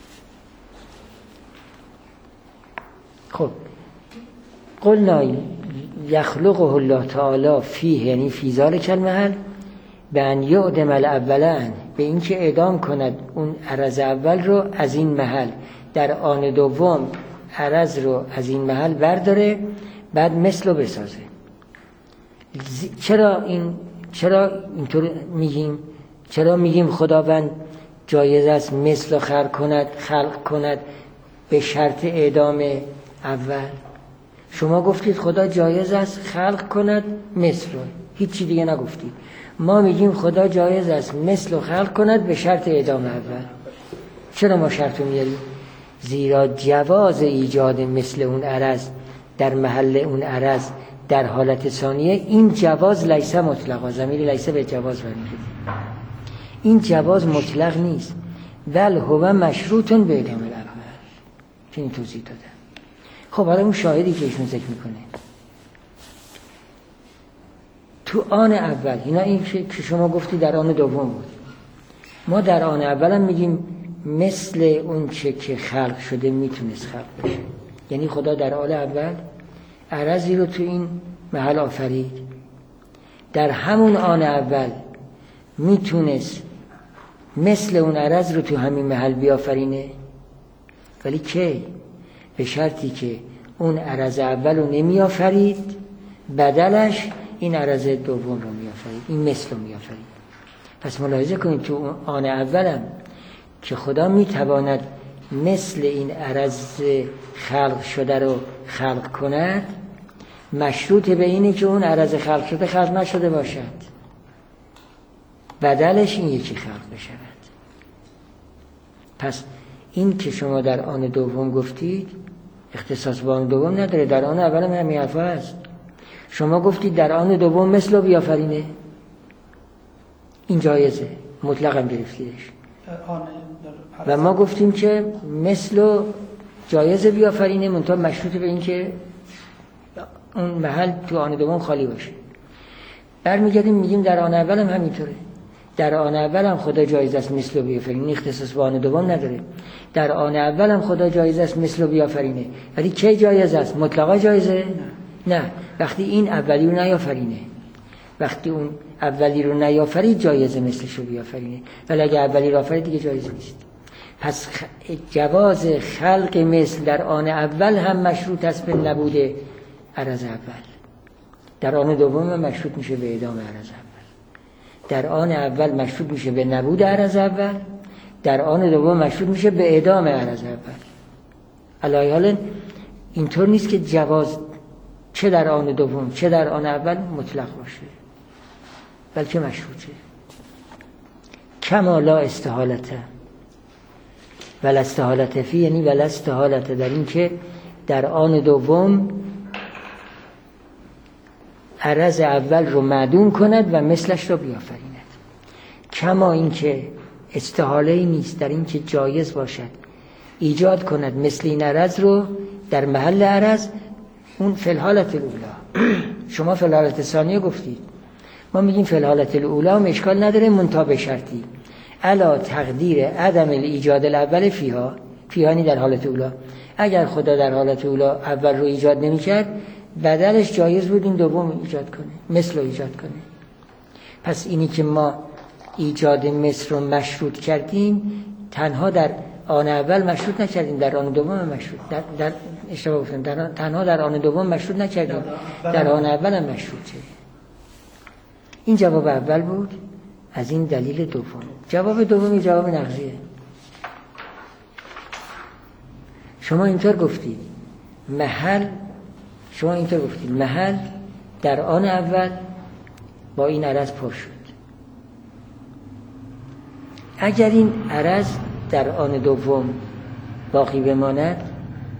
خب قلنا یخلقه الله تعالی فیه یعنی فی ذلک المحل، به ان یعدم الاول عنه، به این که اعدام کند اون عرض اول رو از این محل، در آن دوم عرض رو از این محل برداره بعد مثل رو بسازه. چرا اینطور میگیم؟ چرا میگیم خداوند جایز است مثل خلق کند به شرط اعدام اول؟ شما گفتید خدا جایز است خلق کند مثل رو، هیچی دیگه نگفتید. ما میگیم خدا جایز است مثل رو خلق کند به شرط اعدام اول. چرا ما شرط رو میاریم؟ زیرا جواز ایجاد مثل اون عرض در محل اون عرض در حالت ثانیه، این جواز لیس مطلقا، ضمیر لیس به جواز برمیگرده، این جواز مطلق نیست، بل هو مشروط به اعدام الاول. که این توضیح دادم. خب حالا اون شاهدی که ایشون ذکر میکنه تو آن اول، اینا این که شما گفتی در آن دوم بود، ما در آن اول هم میگیم مثل اون چه که خلق شده میتونست خلق بشه. یعنی خدا در آن اول عرضی رو تو این محل آفرید، در همون آن اول میتونست مثل اون عرض رو تو همین محل بیافرینه، ولی کی؟ به شرطی که اون عرض اول رو نمی آفرید، بدلش این عرض دوم رو می آفرید، این مثل رو می آفرید. پس ملاحظه کنید تو آن اولم که خدا می تواند مثل این عرض خلق شده رو خلق کند، مشروط به اینه که اون عرض خلق شده خلق نشده باشد، بدلش این یکی خلق بشود. پس این که شما در آن دوم گفتید اختصاص با آن دوم نداره، در آن اول هم همین حرفا هست. شما گفتید در آن دوم مثل رو بیافرینه، این جایزه، مطلق هم گرفتیدش. و ما گفتیم که مثل رو جایزه بیافرینه، منتها مشروط به این که اون محل تو آن دوم خالی باشه. برمیگردیم میگیم در آن اول هم همینطوره، در آن اول هم خدا جایز است مثل رو بیافرینه، اختصاص با آن دوم نداره. در آن اول هم خدا جایز است مثل رو بیافرینه، ولی کی جایز است؟ مطلقا جایزه؟ نه، وقتی این اولی رو نیافرینه، وقتی اون اولی رو نیافرید جایزه مثلش رو بیافرینه، ولی اگه اولی رو آفرید دیگه جایز نیست. پس جواز خلق مثل در آن اول هم مشروط است به نبود عرض اول، در آن دوم هم مشروط میشه به اعدام عرض اول. در آن اول مشروط میشه به نبود عرض اول، در آن دوم مشروط میشه به اعدام عرض اول. علی حال اینطور نیست که جواز چه در آن دوم چه در آن اول مطلق باشه، بلکه مشروطه. کما لا استحالته ولا استحالته فی، یعنی ولا استحالته در این که در آن دوم عرض اول رو معدوم کند و مثلش رو بیافریند. کما این که استحاله ای نیست در این که جایز باشد ایجاد کند مثل این عرض رو در محل عرض، اون فی الحالت الاولی. شما فی الحالت ثانیه گفتید، ما میگیم فی الحالت الاولی هم اشکال نداره، منتها به شرطی علا تقدیر عدم ایجاد الاول فیها یعنی در حالت اولی. اگر خدا در حالت اولی اول رو ایجاد نمی‌کرد، بدلش جایز بود این دوم ایجاد کنه، مثل رو ایجاد کنه. پس اینی که ما ایجاد مثل رو مشروط کردیم، تنها در آن اول مشروط نکردیم، در آن دوم مشروط در اشتباه گفتم، تنها در آن دوم مشروط نکردیم، در آن اول هم مشروطه. این جواب اول بود. از این دلیل دوم. جواب دومی جواب نقضیه. شما اینطور گفتید محل در آن اول با این عرض پر شد. اگر این عرض در آن دوم باقی بماند،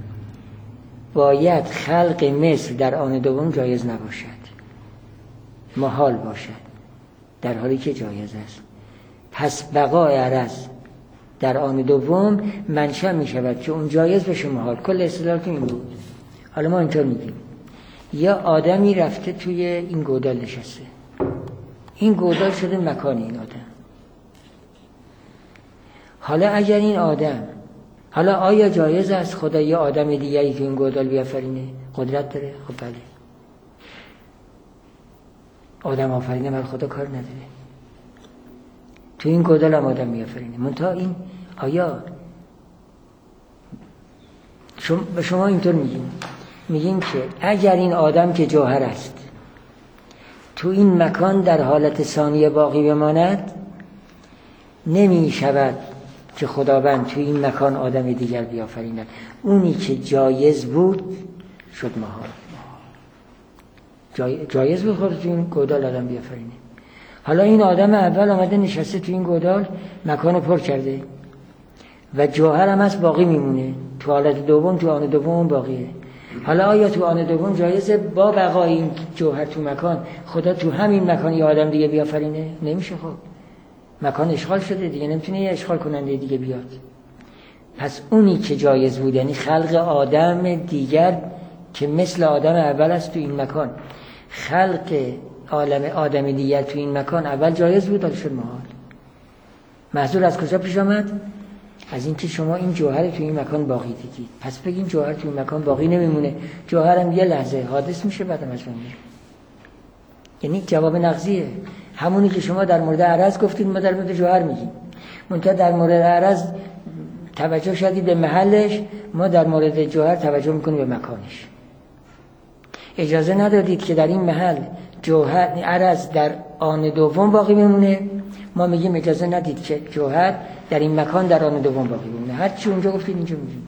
باید خلق مثل در آن دوم جایز نباشد، محال باشد، در حالی که جایز است. پس بقای عرض در آن دوم منشأ می شود که اون جایز بشه محال. کل استدلال این بود. حالا ما اینطور میگیم یا آدمی رفته توی این گودال نشسته، این گودال شده مکان این آدم. حالا اگر این آدم، حالا آیا جایز است خدا یه آدم دیگری تو این گودال بیافرینه؟ قدرت داره؟ خب بله، آدم آفرینه مگر خدا کار نداره؟ تو این گودال هم آدم بیافرینه. منتها این آیا به شما اینطور میگیم که اگر این آدم که جوهر است تو این مکان در حالت ثانیه باقی بماند، نمی شود که خداوند تو این مکان آدم دیگر بیافریند. اونی که جایز بود شد محال. جایز بود خود تو این گودال آدم بیافرینه. حالا این آدم اول آمده نشسته تو این گودال، مکان پر کرده و جوهر هم از باقی میمونه. تو حالت دوم، تو آن دوم باقیه. حالا آیا تو آن دوم جایزه با بقای این جوهر تو مکان خدا تو همین مکان یه آدم دیگه بیافرینه؟ نمیشه. خب مکان اشغال شده دیگه، نمیتونه یه اشغال کننده دیگه بیاد. پس اونی که جایز بود، یعنی خلق آدم دیگر که مثل آدم اول است تو این مکان، خلق آدم دیگر تو این مکان اول جایز بود، حالا شد محال. محصول از کجا پیش آمد؟ از اینکه شما این جوهر تو این مکان باقی دیدید. پس بگیم جوهر تو این مکان باقی نمیمونه، جوهرم یه لحظه حادث میشه بعدم از میمونه. یعنی جواب نقضیه. همونی که شما در مورد عرض گفتید ما در مورد جوهر میگیم. منتها در مورد عرض توجه شدید به محلش، ما در مورد جوهر توجه میکنیم به مکانش. اجازه ندادید که در این محل جوهر عرض در آن دوم باقی بمونه، ما میگیم اجازه ندید که جوهر در این مکان در آن دوم باقی بمونه. هر چی اونجا گفتید اینجا میگیم.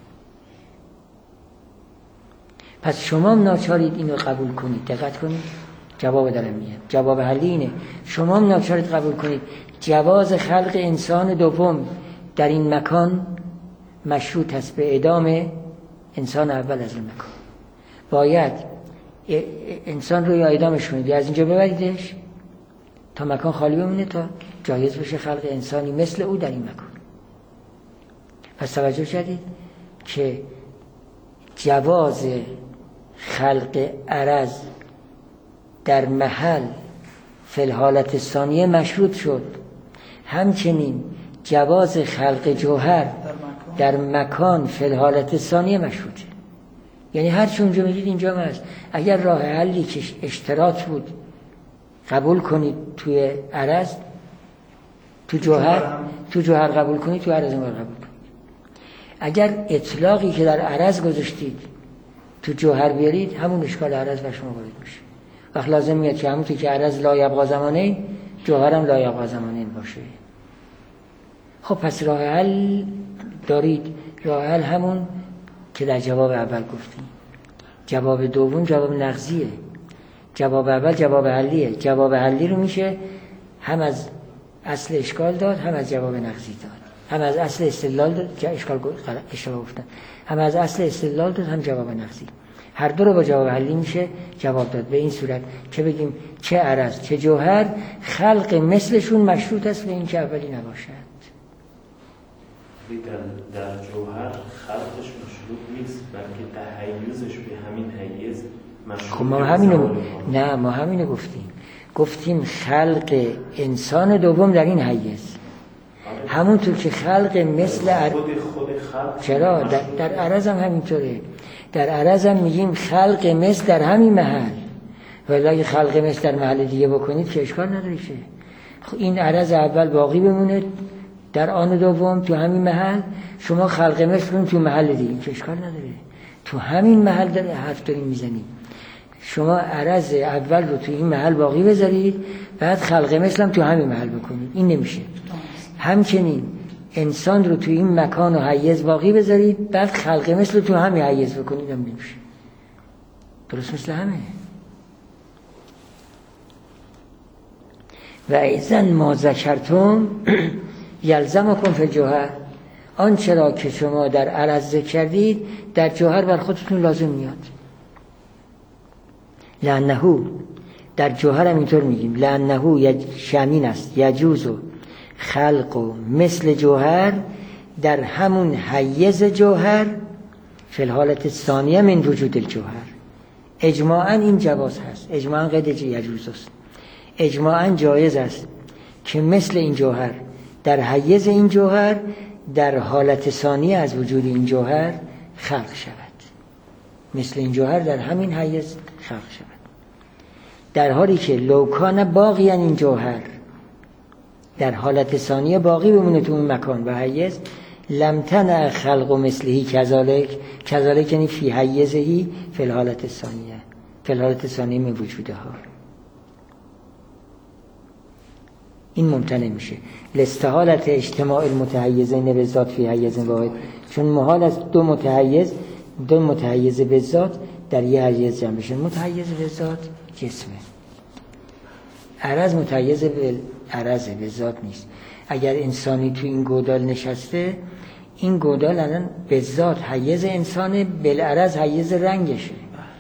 پس شما ناچارید اینو قبول کنید. دقت کنید، جواب دارم میگم، جواب حلی اینه. شما ناچارید قبول کنید جواز خلق انسان دوم در این مکان مشروط است به اعدام انسان اول از این مکان. باید انسان رو یا اعدامش کنید یا از اینجا ببریدش تا مکان خالی بمونه تا جایز بشه خلق انسانی مثل او در این مکان. پس توجه کردید که جواز خلق عرض در محل فی الحالت ثانیه مشروط شد. همچنین جواز خلق جوهر در مکان فی الحالت ثانیه مشروطه. یعنی هر چی اونجا میگید اینجا هم هست. اگر راه حلی که اشتراط بود قبول کنید توی عرض، تو جوهر قبول کنید، تو عرض هم قبول کنید. اگر اطلاقی که در عرض گذاشتید تو جوهر بیارید، همون اشکال عرض و شما وارد میشه. وقت لازم میاد که همونطور که عرض لا یبقا زمانین، جوهر هم لا یبقا زمانین باشه. خب پس راه حل دارید. راه حل همون که در جواب اول گفتیم. جواب دوم جواب نقضیه. جواب اول جواب حلیه. جواب حلی رو میشه هم از اصل اشکال داد، هم از جواب نقضی داد، هم از اصل استدلال داد که اشکال گفتن، هم از اصل استدلال داد، هم جواب نقضی. هر دو رو با جواب حلی میشه جواب داد. به این صورت که بگیم چه عرض چه جوهر خلق مثلشون مشروط است به این که اولی نباشد. در جوهر خلقش مشروط نیست، بلکه تحیزش به همین حیز مشروط. خب ما همینو گفتیم خلق انسان دوم در این حیز. همونطور که خلق مثل خود خلق. چرا؟ در عرض هم همینطوره. در عرض هم میگیم خلق مثل در همین محل، ولی اگه خلق مثل در محل دیگه بکنید که اشکال نداره که این عرض اول باقی بمونه در آن دوم تو همین محل، شما خلق مثل کنید تو محل دیگه که اشکال نداره. تو همین محل داره حرف داریم میزنید. شما عرض اول رو تو این محل باقی بذارید، بعد خلق مثل هم تو همین محل بکنید. این نمیشه. همچنین انسان رو تو این مکان و حیز باقی بذارید، بعد خلق مثل رو تو همین حیز بکنید، هم نمیشه. درست مثل همه. و ایزن ما ذکرتم یلزمکم فی الجوهر، آنچه را که شما در عرض ذکر کردید در جوهر بر خودتون لازم میاد. لأنه در جوهر هم اینطور میگیم، لأنه شامین است یجوز خلق و مثل جوهر در همون حیز جوهر فی الحالت ثانیه من وجود الجوهر. اجماعاً این جواز هست. اجماعاً قید یجوز است. اجماعاً جایز است که مثل این جوهر در حیز این جوهر در حالت ثانیه از وجود این جوهر خلق شود. مثل این جوهر در همین حیز خلق شود، در حالی که لوکان باقی این جوهر در حالت ثانیه باقی بمونه تو اون مکان و حیز، لم تنع خلق و مثلهی کذالک یعنی فی حیزهی فی الحالت ثانیه، فی الحالت ثانیه من وجوده ها. این ممتنع میشه. لاستحالت اجتماع المتحیزین به ذات فی حیز واحد، چون محال است دو متحیز به ذات در یه حیز جمع بشن. متحیز به ذات جسمه، عرض متحیز به عرض به ذات نیست. اگر انسانی تو این گودال نشسته، این گودال الان به ذات حیز انسانه، بالعرض حیز رنگشه،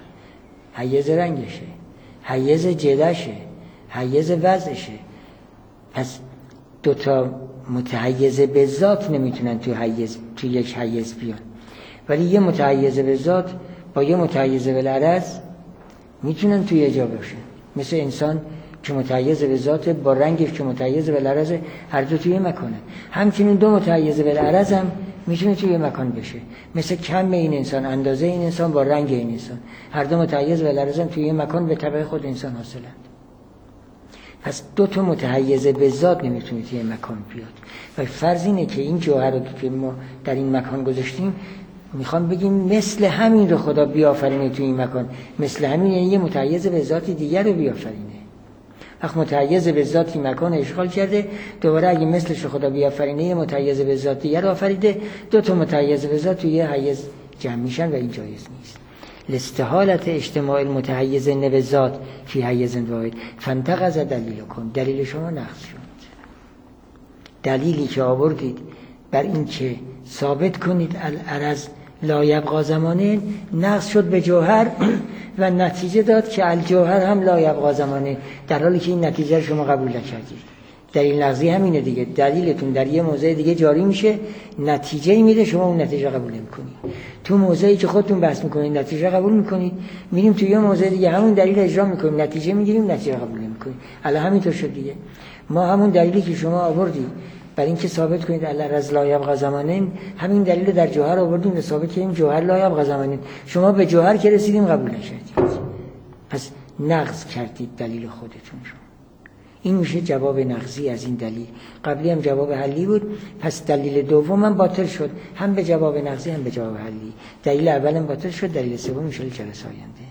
حیز جلشه، حیز وضعشه. پس دوتا متحیز به ذات نمیتونن تو یک حیز بیان، ولی یه متحیز به ذات با یه متحیز به عرض میتونن توی یه جا باشن. مثل انسان که متحیز به ذات با رنگش که متحیز به عرض، هر دو توی مکانن. همچنین دو متحیز به عرض هم میتونه توی مکان بشه. مثل کم این انسان، اندازه این انسان با رنگ این انسان، هر دو متحیز به عرض هم توی مکان به تبع خود انسان حاصلند. پس دو تا متحیز به ذات نمیتونه توی مکان بیاد. و فرض اینه که این جوهر رو که ما در این مکان گذاشتیم، میخوام بگیم مثل همین رو خدا بیافرینه توی این مکان. مثل همین یعنی یه متحیز به ذاتی دیگر رو بیافرینه. وقت متحیز به ذاتی مکان اشغال کرده، دوباره اگه مثلش رو خدا بیافرینه یه متحیز به ذات دیگر رو آفریده، دو تا متحیز به ذات توی یه حیز جمع میشن و این جایز نیست. لاستحالت اجتماع المتحیزین به ذات فی حیز واحد فانتقض دلیلکم، دلیل شما نقض شد. دلیلی که آوردید بر این که ثابت کنید العرض لا یبقا زمانه نقض شد به جوهر و نتیجه داد که الجوهر هم لا یبقا زمانه، در حالی که این نتیجه شما قبول نکردید. دلیل نقضی همینه دیگه. دلیلتون در یه موضع دیگه جاری میشه، نتیجه میده، شما اون نتیجه قبول نمیکنید. تو موضعی که خودتون بحث میکنید نتیجه قبول میکنید، میریم تو یه موضع دیگه همون دلیل اجرا میکنیم، نتیجه میگیریم، نتیجه قبول نمیکنید. الان همینطور شد دیگه. ما همون دلیلی که شما آوردید برای اینکه ثابت کنید الارض لا یبقی زمانین، همین دلیل در جوهر آوردیم و ثابت کردیم جوهر لا یبقی زمانین. شما به جوهر که رسیدیم قبول نشدید، پس نقض کردید دلیل خودتون رو. این میشه جواب نقضی از این دلیل. قبلی هم جواب حلی بود، پس دلیل دوم هم باطل شد، هم به جواب نقضی هم به جواب حلی. دلیل اولم باطل شد، دلیل سوم ان شاء الله جلسه آینده.